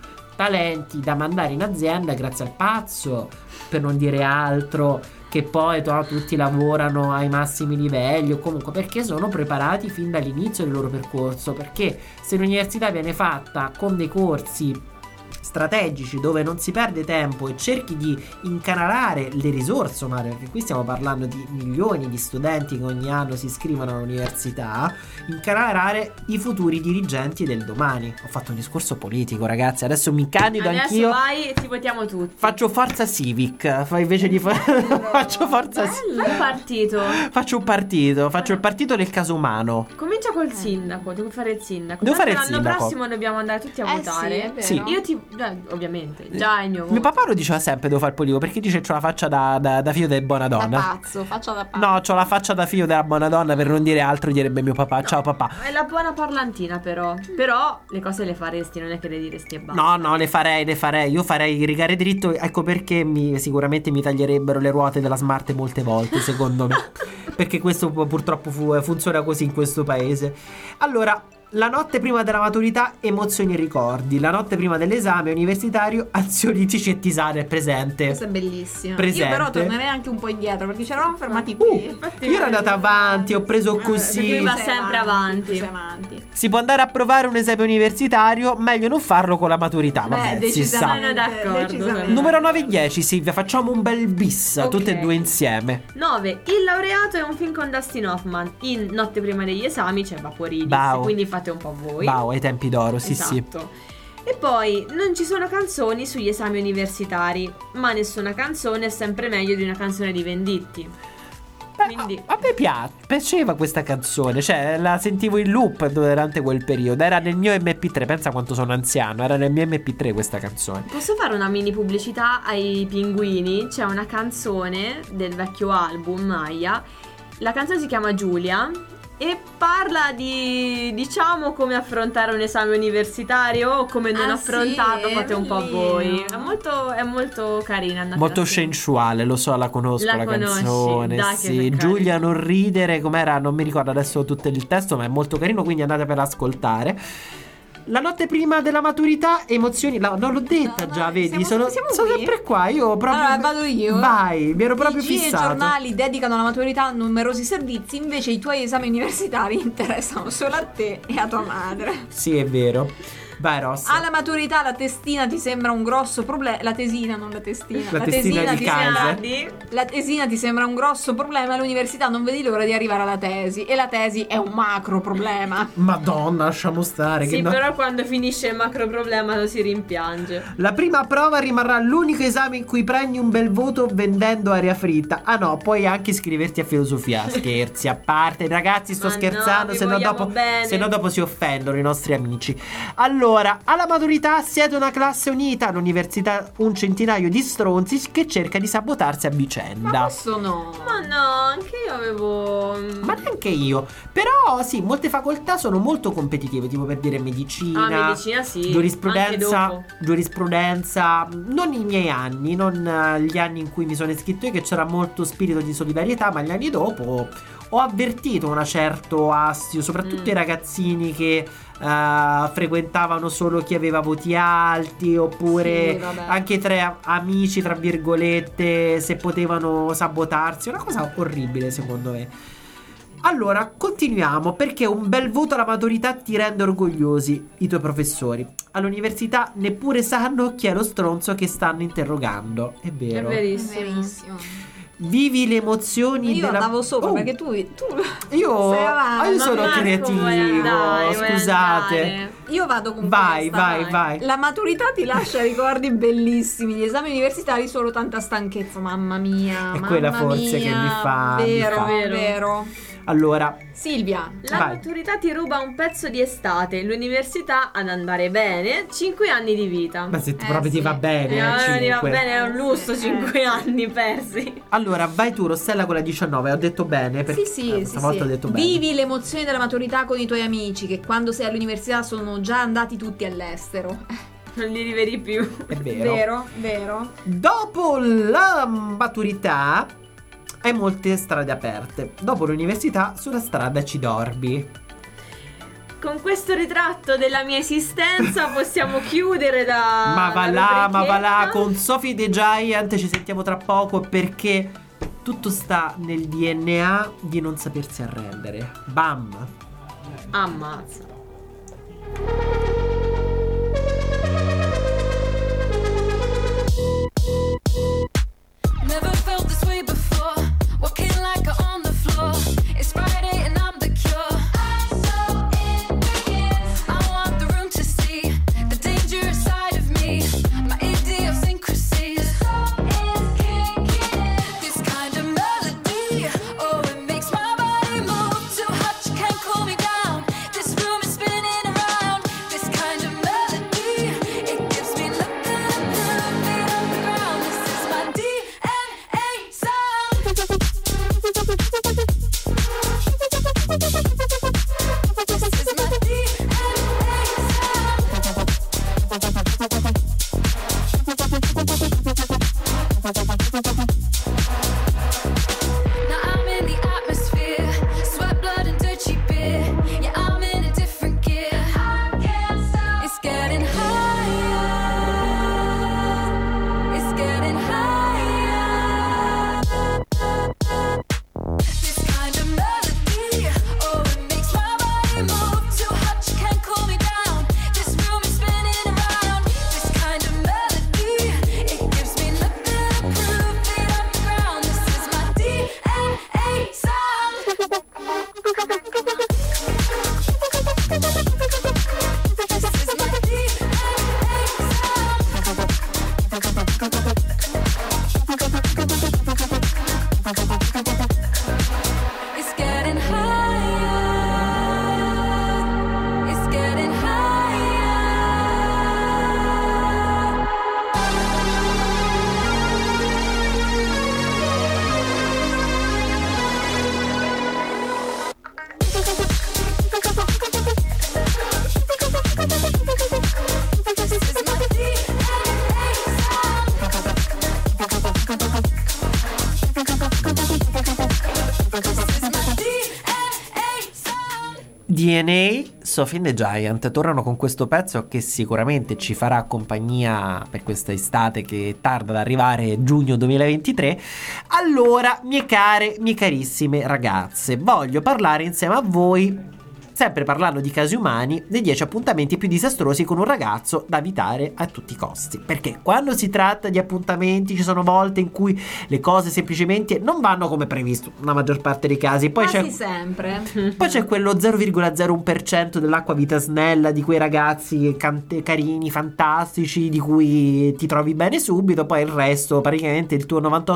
Speaker 1: talenti da mandare in azienda grazie al pazzo, per non dire altro, che poi tutti lavorano ai massimi livelli, o comunque perché sono preparati fin dall'inizio del loro percorso. Perché se l'università viene fatta con dei corsi strategici dove non si perde tempo e cerchi di incanalare le risorse umane, perché qui stiamo parlando di milioni di studenti che ogni anno si iscrivono all'università, incanalare i futuri dirigenti del domani. Ho fatto un discorso politico, ragazzi, adesso mi candido anch'io.
Speaker 4: Adesso vai e ti votiamo tutti.
Speaker 1: Faccio Forza Civic, invece di faccio Forza
Speaker 4: Bello partito.
Speaker 1: Faccio un partito, faccio il partito del caso umano.
Speaker 4: Comincia col sindaco, devo fare il sindaco.
Speaker 1: Devo fare il
Speaker 4: l'anno
Speaker 1: sindaco.
Speaker 4: prossimo dobbiamo andare tutti a votare.
Speaker 2: Sì, è vero.
Speaker 1: Sì.
Speaker 4: Ovviamente, già il mio voto.
Speaker 1: Mio papà lo diceva sempre devo fare il politico, perché dice c'ho la faccia da figlio della buona
Speaker 2: Da
Speaker 1: donna.
Speaker 2: pazzo, faccia da pazzo.
Speaker 1: No, c'ho la faccia da figlio della buona donna, per non dire altro direbbe mio papà. Ciao papà.
Speaker 4: È la buona parlantina però le cose le faresti, non è che le diresti e basta.
Speaker 1: No, le farei. Io farei rigare dritto. Ecco perché sicuramente mi taglierebbero le ruote della Smart molte volte, secondo me. Perché questo purtroppo funziona così in questo paese. Allora, la notte prima della maturità, emozioni e ricordi. La notte prima dell'esame universitario, ansiolitici e tisane. Presente.
Speaker 2: Questa è bellissima.
Speaker 1: Presente.
Speaker 2: Io però tornerei anche un po' indietro, perché ci eravamo fermati qui.
Speaker 1: Io ero andata avanti, ho preso così.
Speaker 4: perché va
Speaker 2: Sei
Speaker 4: sempre
Speaker 2: tu
Speaker 4: avanti.
Speaker 2: sei avanti.
Speaker 1: Si può andare a provare un esame universitario, meglio non farlo con la maturità. Vabbè, si sa.
Speaker 4: Sono d'accordo.
Speaker 2: decisamente.
Speaker 1: Numero 9 e 10, Silvia, facciamo un bel bis,
Speaker 4: Ok.
Speaker 1: tutte e due insieme.
Speaker 4: 9. Il laureato è un film con Dustin Hoffman. In Notte prima degli esami c'è Vaporidis,
Speaker 1: Bao.
Speaker 4: quindi fate un po' voi.
Speaker 1: Wow, ai tempi d'oro, sì sì.
Speaker 4: Esatto. E poi non ci sono canzoni sugli esami universitari, ma nessuna canzone è sempre meglio di una canzone di Venditti. Quindi
Speaker 1: A me piaceva questa canzone, cioè la sentivo in loop durante quel periodo. Era nel mio MP3, pensa quanto sono anziano, era nel mio MP3 questa canzone.
Speaker 4: posso fare una mini pubblicità ai Pinguini? C'è una canzone del vecchio album Maya. La canzone si chiama Giulia e parla di, diciamo, come affrontare un esame universitario o come non
Speaker 2: Ah,
Speaker 4: affrontarlo,
Speaker 2: sì,
Speaker 4: fate un po'
Speaker 2: bellino.
Speaker 4: voi. È molto carina, andate
Speaker 1: Molto
Speaker 4: a sentire.
Speaker 1: sensuale, lo so, la conosco
Speaker 4: La
Speaker 1: la
Speaker 4: conosci?
Speaker 1: canzone.
Speaker 4: Dai, che
Speaker 1: Sì,
Speaker 4: carina.
Speaker 1: Giulia non ridere, com'era? Non mi ricordo adesso tutto il testo, ma è molto carino, quindi andate per ascoltare. La notte prima della maturità, emozioni. Non l'ho detta
Speaker 2: No,
Speaker 1: già,
Speaker 2: no,
Speaker 1: vedi?
Speaker 2: siamo
Speaker 1: Sono
Speaker 2: qui.
Speaker 1: sempre qua. Io proprio.
Speaker 2: Allora, vado io.
Speaker 1: Vai, mi ero proprio
Speaker 2: I giri e i
Speaker 1: fissato.
Speaker 2: giornali dedicano alla maturità numerosi servizi, invece i tuoi esami universitari interessano solo a te e a tua madre.
Speaker 1: Sì, è vero. Vai, Rossa.
Speaker 2: Alla maturità la testina ti sembra un grosso problema. La tesina, non la testina.
Speaker 1: La testina di
Speaker 2: ti
Speaker 1: Kaiser.
Speaker 2: sembra... La tesina ti sembra un grosso problema. All'università non vedi l'ora di arrivare alla tesi. E la tesi è un macro problema.
Speaker 1: Madonna, lasciamo stare.
Speaker 4: Sì,
Speaker 1: che no-
Speaker 4: però quando finisce il macro problema lo si rimpiange.
Speaker 1: La prima prova rimarrà l'unico esame in cui prendi un bel voto vendendo aria fritta. Ah no, puoi anche iscriverti a filosofia. Scherzi a parte, ragazzi, sto
Speaker 4: Ma no,
Speaker 1: scherzando,
Speaker 4: vi
Speaker 1: se no
Speaker 4: vogliamo
Speaker 1: dopo,
Speaker 4: bene.
Speaker 1: se no dopo si offendono i nostri amici. Allora, alla maturità siete una classe unita, all'università un centinaio di stronzi che cerca di sabotarsi a
Speaker 2: Ma
Speaker 1: vicenda.
Speaker 2: questo no.
Speaker 4: Ma no, anche io avevo.
Speaker 1: Ma neanche io. Però sì, molte facoltà sono molto competitive, tipo per dire medicina.
Speaker 4: Medicina sì. Anche
Speaker 1: Giurisprudenza,
Speaker 4: dopo.
Speaker 1: giurisprudenza, non i miei anni, non gli anni in cui mi sono iscritto io, che c'era molto spirito di solidarietà, ma gli anni dopo ho avvertito un certo astio, soprattutto i ragazzini che frequentavano solo chi aveva voti alti, oppure
Speaker 2: Sì, vabbè.
Speaker 1: anche tra amici, tra virgolette, se potevano sabotarsi. Una cosa orribile, secondo me. Allora, continuiamo, perché un bel voto alla maturità ti rende orgogliosi i tuoi professori. All'università neppure sanno chi è lo stronzo che stanno interrogando. È
Speaker 4: È
Speaker 1: vero.
Speaker 4: verissimo.
Speaker 2: Verissimo.
Speaker 1: Vivi le emozioni
Speaker 2: Io
Speaker 1: della...
Speaker 2: andavo sopra
Speaker 1: Oh,
Speaker 2: perché tu
Speaker 1: io,
Speaker 2: sei avanti.
Speaker 1: io
Speaker 4: Ma
Speaker 1: sono
Speaker 4: Marco,
Speaker 1: creativo,
Speaker 4: vuoi andare, vuoi
Speaker 1: scusate.
Speaker 4: andare?
Speaker 2: Io vado con
Speaker 1: Vai,
Speaker 2: questa,
Speaker 1: vai.
Speaker 2: La maturità ti lascia ricordi bellissimi. Gli esami universitari solo tanta stanchezza. Mamma mia.
Speaker 1: È
Speaker 2: mamma
Speaker 1: quella forse
Speaker 2: mia.
Speaker 1: che mi fa-
Speaker 2: Vero,
Speaker 1: mi fa.
Speaker 2: vero.
Speaker 1: Allora,
Speaker 2: Silvia,
Speaker 4: la
Speaker 1: vai.
Speaker 4: maturità ti ruba un pezzo di estate, l'università ad andare bene, 5 anni di vita.
Speaker 1: Ma se proprio ti
Speaker 2: sì.
Speaker 1: va bene,
Speaker 4: Mi va
Speaker 1: 5.
Speaker 4: bene, è un lusso, 5 anni persi.
Speaker 1: Allora, vai tu, Rossella, con la 19. Ho detto bene? Perché
Speaker 2: sì.
Speaker 1: stavolta ho detto bene.
Speaker 2: Vivi le emozioni della maturità con i tuoi amici che quando sei all'università sono già andati tutti all'estero.
Speaker 4: Non li rivedi più.
Speaker 1: È vero.
Speaker 2: Vero.
Speaker 1: Dopo la maturità hai molte strade aperte. Dopo l'università sulla strada ci dormi.
Speaker 4: Con questo ritratto della mia esistenza possiamo chiudere da...
Speaker 1: Ma va
Speaker 4: la
Speaker 1: là,
Speaker 4: rubrichetta.
Speaker 1: con Sophie the Giant ci sentiamo tra poco, perché tutto sta nel DNA di non sapersi arrendere. Bam!
Speaker 4: Ammazza.
Speaker 5: Never felt this way before. Walking like I'm on the floor. It's Friday and I'm the cure. I'm so intrigued. I want the room to see the dangerous side of me. My idiosyncrasies. So is kicking in. This kind of melody. Oh, it makes my body move. Too hot, you can't cool me down. This room is spinning around. This kind of melody. It gives me nothing to prove. Feet on the ground. This is my DNA sound. This is my Now I'm in the atmosphere, sweat, blood, and dirty beer. Yeah, I'm in a different gear. I can't stop. It's getting higher. It's getting higher. This kind of melody, oh, it makes my body move. Too hot, you can't cool me down. This room is spinning around. This kind of melody, it gives me nothing to prove. Feet on the ground, this is my DNA sound. This is my DNA sound. It's getting higher. It's getting higher. This is my DNA sound.
Speaker 1: DNA, Sophie and the Giant tornano con questo pezzo che sicuramente ci farà compagnia per questa estate che tarda ad arrivare, giugno 2023. Allora, mie care, mie carissime ragazze, voglio parlare insieme a voi, sempre parlando di casi umani, dei 10 appuntamenti più disastrosi con un ragazzo da evitare a tutti i costi. Perché quando si tratta di appuntamenti ci sono volte in cui le cose semplicemente non vanno come previsto, la maggior parte dei casi. Poi
Speaker 2: Quasi sempre.
Speaker 1: poi c'è quello 0,01% dell'acqua vita snella di quei ragazzi carini, fantastici, di cui ti trovi bene subito. Poi il resto, praticamente il tuo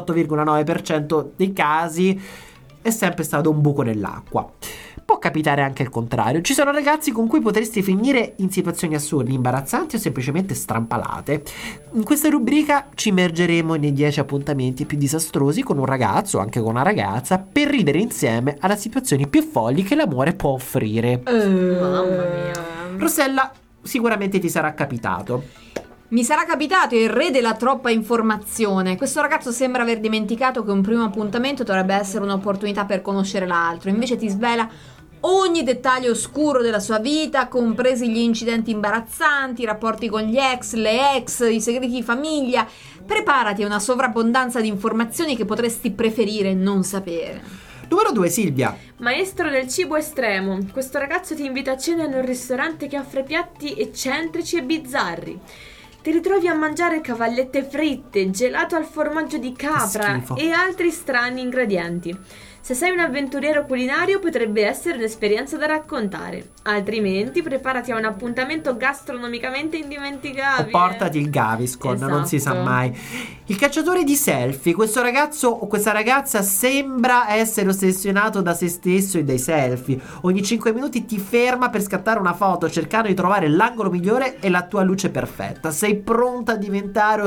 Speaker 1: 98,9% dei casi, è sempre stato un buco nell'acqua. Può capitare anche il contrario. Ci sono ragazzi con cui potresti finire in situazioni assurde, imbarazzanti o semplicemente strampalate. In questa rubrica ci immergeremo nei 10 appuntamenti più disastrosi con un ragazzo o anche con una ragazza, per ridere insieme alle situazioni più folli che l'amore può offrire.
Speaker 4: Mamma mia.
Speaker 1: Rossella, sicuramente ti sarà capitato.
Speaker 2: Mi sarà capitato il re della troppa informazione. Questo ragazzo sembra aver dimenticato che un primo appuntamento dovrebbe essere un'opportunità per conoscere l'altro. Invece ti svela ogni dettaglio oscuro della sua vita, compresi gli incidenti imbarazzanti, i rapporti con gli ex, le ex, i segreti di famiglia. Preparati a una sovrabbondanza di informazioni che potresti preferire non sapere.
Speaker 1: Numero 2, Silvia.
Speaker 4: Maestro del cibo estremo. Questo ragazzo ti invita a cena in un ristorante che offre piatti eccentrici e bizzarri. Ti ritrovi a mangiare cavallette fritte, gelato al formaggio di capra
Speaker 1: Schifo.
Speaker 4: e altri strani ingredienti. Se sei un avventuriero culinario potrebbe essere un'esperienza da raccontare, altrimenti preparati a un appuntamento gastronomicamente
Speaker 1: O
Speaker 4: indimenticabile.
Speaker 1: portati il Gaviscon, non si sa
Speaker 4: Esatto.
Speaker 1: mai. Il cacciatore di selfie. Questo ragazzo o questa ragazza sembra essere ossessionato da se stesso e dai selfie. Ogni 5 minuti ti ferma per scattare una foto cercando di trovare l'angolo migliore e la tua luce perfetta. Sei pronta a diventare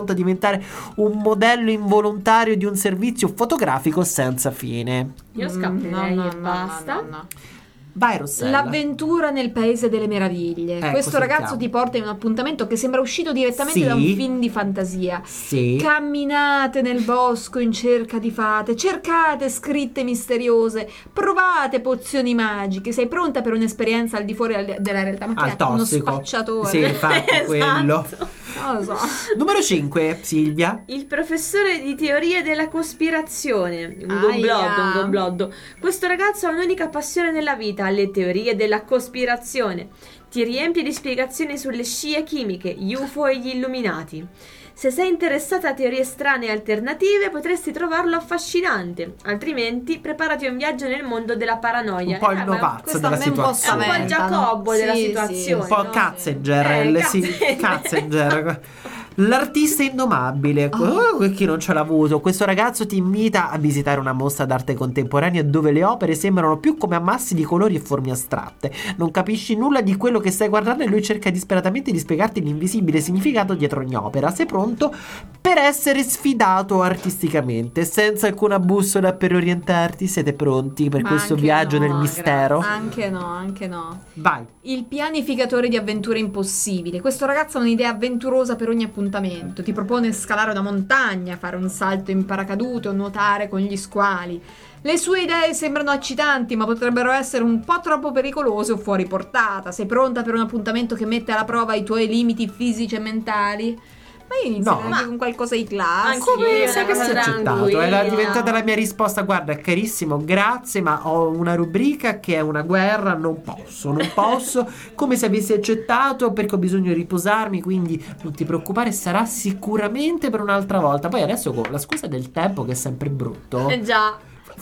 Speaker 1: un modello involontario di un servizio fotografico senza fine?
Speaker 4: Io scapperei e basta.
Speaker 2: No.
Speaker 1: Vai, Rossella.
Speaker 2: L'avventura nel paese delle meraviglie. Questo ragazzo ti porta in un appuntamento che sembra uscito direttamente da un film di fantasia.
Speaker 1: Sì.
Speaker 2: Camminate nel bosco in cerca di fate, cercate scritte misteriose, provate pozioni magiche. Sei pronta per un'esperienza al di fuori della realtà? Ma che è uno spacciatore?
Speaker 1: Sì, infatti quello.
Speaker 2: Non lo so.
Speaker 1: Numero 5, Silvia.
Speaker 4: Il professore di teoria della cospirazione. Un gombloddo. Questo ragazzo ha un'unica passione nella vita, le teorie della cospirazione. Ti riempie di spiegazioni sulle scie chimiche, gli UFO e gli illuminati. Se sei interessata a teorie strane e alternative, potresti trovarlo affascinante. Altrimenti, preparati a un viaggio nel mondo della paranoia.
Speaker 1: Un po' il novazzo della situazione.
Speaker 4: È un po' Giacobbo della situazione.
Speaker 1: Un po' Katzinger. Katzinger. L'artista indomabile. Chi non ce l'ha avuto? Questo ragazzo ti invita a visitare una mostra d'arte contemporanea dove le opere sembrano più come ammassi di colori e forme astratte. Non capisci nulla di quello che stai guardando e lui cerca disperatamente di spiegarti l'invisibile significato dietro ogni opera. Sei pronto per essere sfidato artisticamente, senza alcuna bussola per orientarti? Siete pronti per questo viaggio nel mistero?
Speaker 2: Anche no.
Speaker 1: Vai.
Speaker 2: Il pianificatore di avventure impossibili. Questo ragazzo ha un'idea avventurosa per ogni appuntamento. Ti propone scalare una montagna, fare un salto in paracadute o nuotare con gli squali. Le sue idee sembrano eccitanti, ma potrebbero essere un po' troppo pericolose o fuori portata. Sei pronta per un appuntamento che mette alla prova i tuoi limiti fisici e mentali? Ma io inizio anche con qualcosa di classico.
Speaker 1: Come se avessi accettato? Era diventata la mia risposta. Guarda, carissimo, grazie, ma ho una rubrica che è una guerra. Non posso. Come se avessi accettato, perché ho bisogno di riposarmi. Quindi non ti preoccupare, sarà sicuramente per un'altra volta. Poi adesso con la scusa del tempo, che è sempre brutto,
Speaker 4: già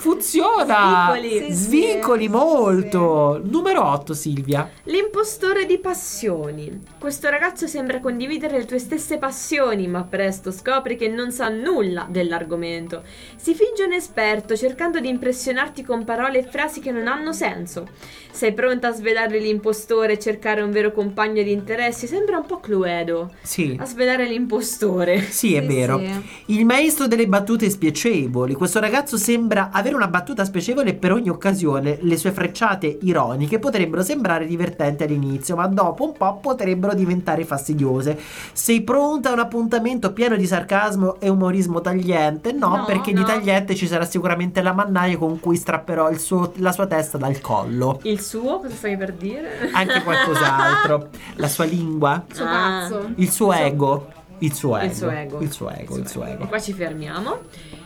Speaker 1: funziona. Svincoli molto. Numero 8, Silvia.
Speaker 4: L'impostore di passioni. Questo ragazzo sembra condividere le tue stesse passioni, ma presto scopri che non sa nulla dell'argomento. Si finge un esperto, cercando di impressionarti con parole e frasi che non hanno senso. Sei pronta a svelare l'impostore e cercare un vero compagno di interessi? Sembra un po' Cluedo.
Speaker 1: Sì.
Speaker 4: A svelare l'impostore.
Speaker 1: Sì, è vero. Il maestro delle battute spiacevoli. Questo ragazzo sembra avere una battuta spiacevole per ogni occasione. Le sue frecciate ironiche potrebbero sembrare divertenti all'inizio, ma dopo un po' potrebbero diventare fastidiose. Sei pronta a un appuntamento pieno di sarcasmo e umorismo tagliente? No, perché di tagliente ci sarà sicuramente la mannaia con cui strapperò la sua testa dal collo.
Speaker 4: Il suo? Cosa stai per dire?
Speaker 1: Anche qualcos'altro. La sua lingua.
Speaker 2: Il suo cazzo.
Speaker 1: Il suo ego. Il suo
Speaker 4: ego.
Speaker 1: ego.
Speaker 4: Qua ci fermiamo.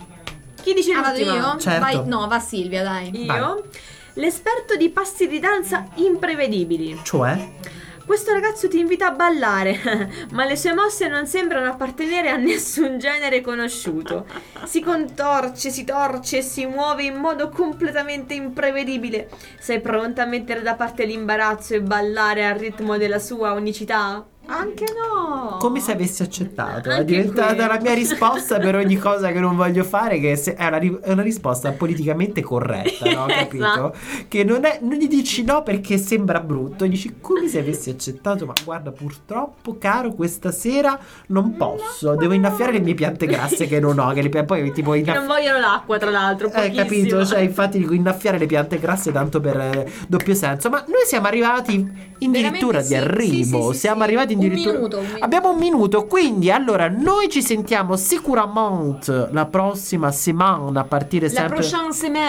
Speaker 4: Chi dice l'ultima?
Speaker 2: Io?
Speaker 1: Certo.
Speaker 2: Va Silvia, dai.
Speaker 4: Io?
Speaker 1: Vai.
Speaker 4: L'esperto di passi di danza imprevedibili.
Speaker 1: Cioè?
Speaker 4: Questo ragazzo ti invita a ballare, ma le sue mosse non sembrano appartenere a nessun genere conosciuto. Si contorce, si torce e si muove in modo completamente imprevedibile. Sei pronta a mettere da parte l'imbarazzo e ballare al ritmo della sua unicità?
Speaker 2: Anche no.
Speaker 1: Come se avessi accettato. È
Speaker 4: Anche
Speaker 1: diventata
Speaker 4: qui.
Speaker 1: la mia risposta per ogni cosa che non voglio fare, che è una risposta politicamente corretta, no? Capito?
Speaker 4: Esatto.
Speaker 1: Che non gli dici no perché sembra brutto, gli dici come se avessi accettato, ma guarda, purtroppo caro, questa sera non posso, devo innaffiare le mie piante grasse che non ho, poi tipo
Speaker 4: Che non vogliono l'acqua, tra l'altro, pochissimo.
Speaker 1: capito? Cioè, infatti dico innaffiare le piante grasse tanto per doppio senso. Ma noi siamo arrivati addirittura di arrivo. Siamo arrivati addirittura.
Speaker 2: Un minuto.
Speaker 1: Abbiamo un minuto. Quindi, allora, noi ci sentiamo sicuramente la prossima settimana a partire
Speaker 2: La
Speaker 1: sempre.
Speaker 2: prochaine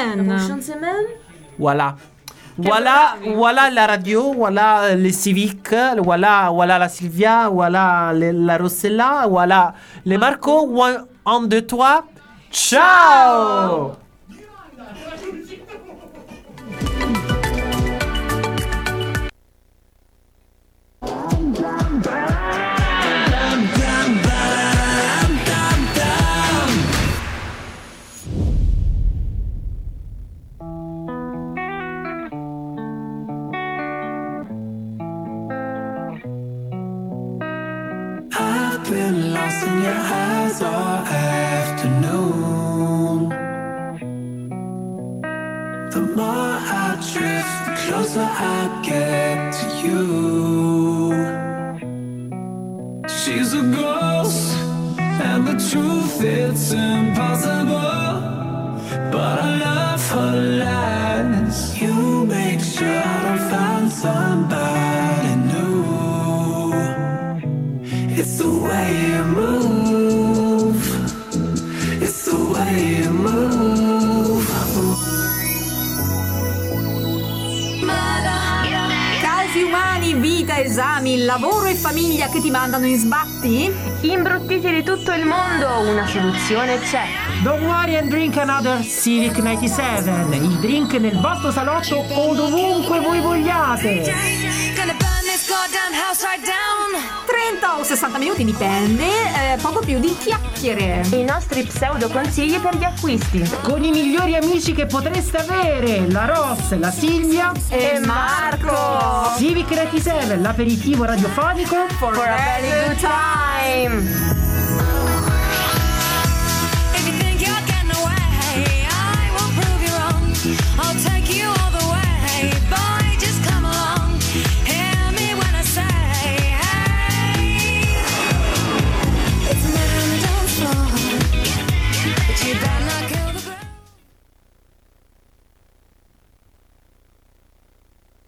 Speaker 2: semaine.
Speaker 1: Voilà. Voilà la radio, voilà le Civic, voilà la Silvia, voilà la Rossella, voilà le Marco. 1, 2, 3. Ciao!
Speaker 6: I've been lost in your eyes. the afternoon. The more I drift, the closer I get to you. She's a ghost, and the truth, it's impossible. But I love her lies. You make sure I find somebody new. It's the way you move. It's the way you move.
Speaker 2: Casi umani, vita, esami, lavoro e famiglia che ti mandano in sbatti?
Speaker 3: Imbruttiti di tutto il mondo, una soluzione c'è.
Speaker 1: Don't worry and drink another Civic 97. Il drink nel vostro salotto o dovunque voi vogliate.
Speaker 2: 30 o 60 minuti, dipende, poco più di chiacchiere.
Speaker 3: I nostri pseudo consigli per gli acquisti.
Speaker 1: Con i migliori amici che potreste avere, la Ross, la Silvia
Speaker 2: e Marco.
Speaker 1: Civic 97, l'aperitivo radiofonico
Speaker 3: For a very good time.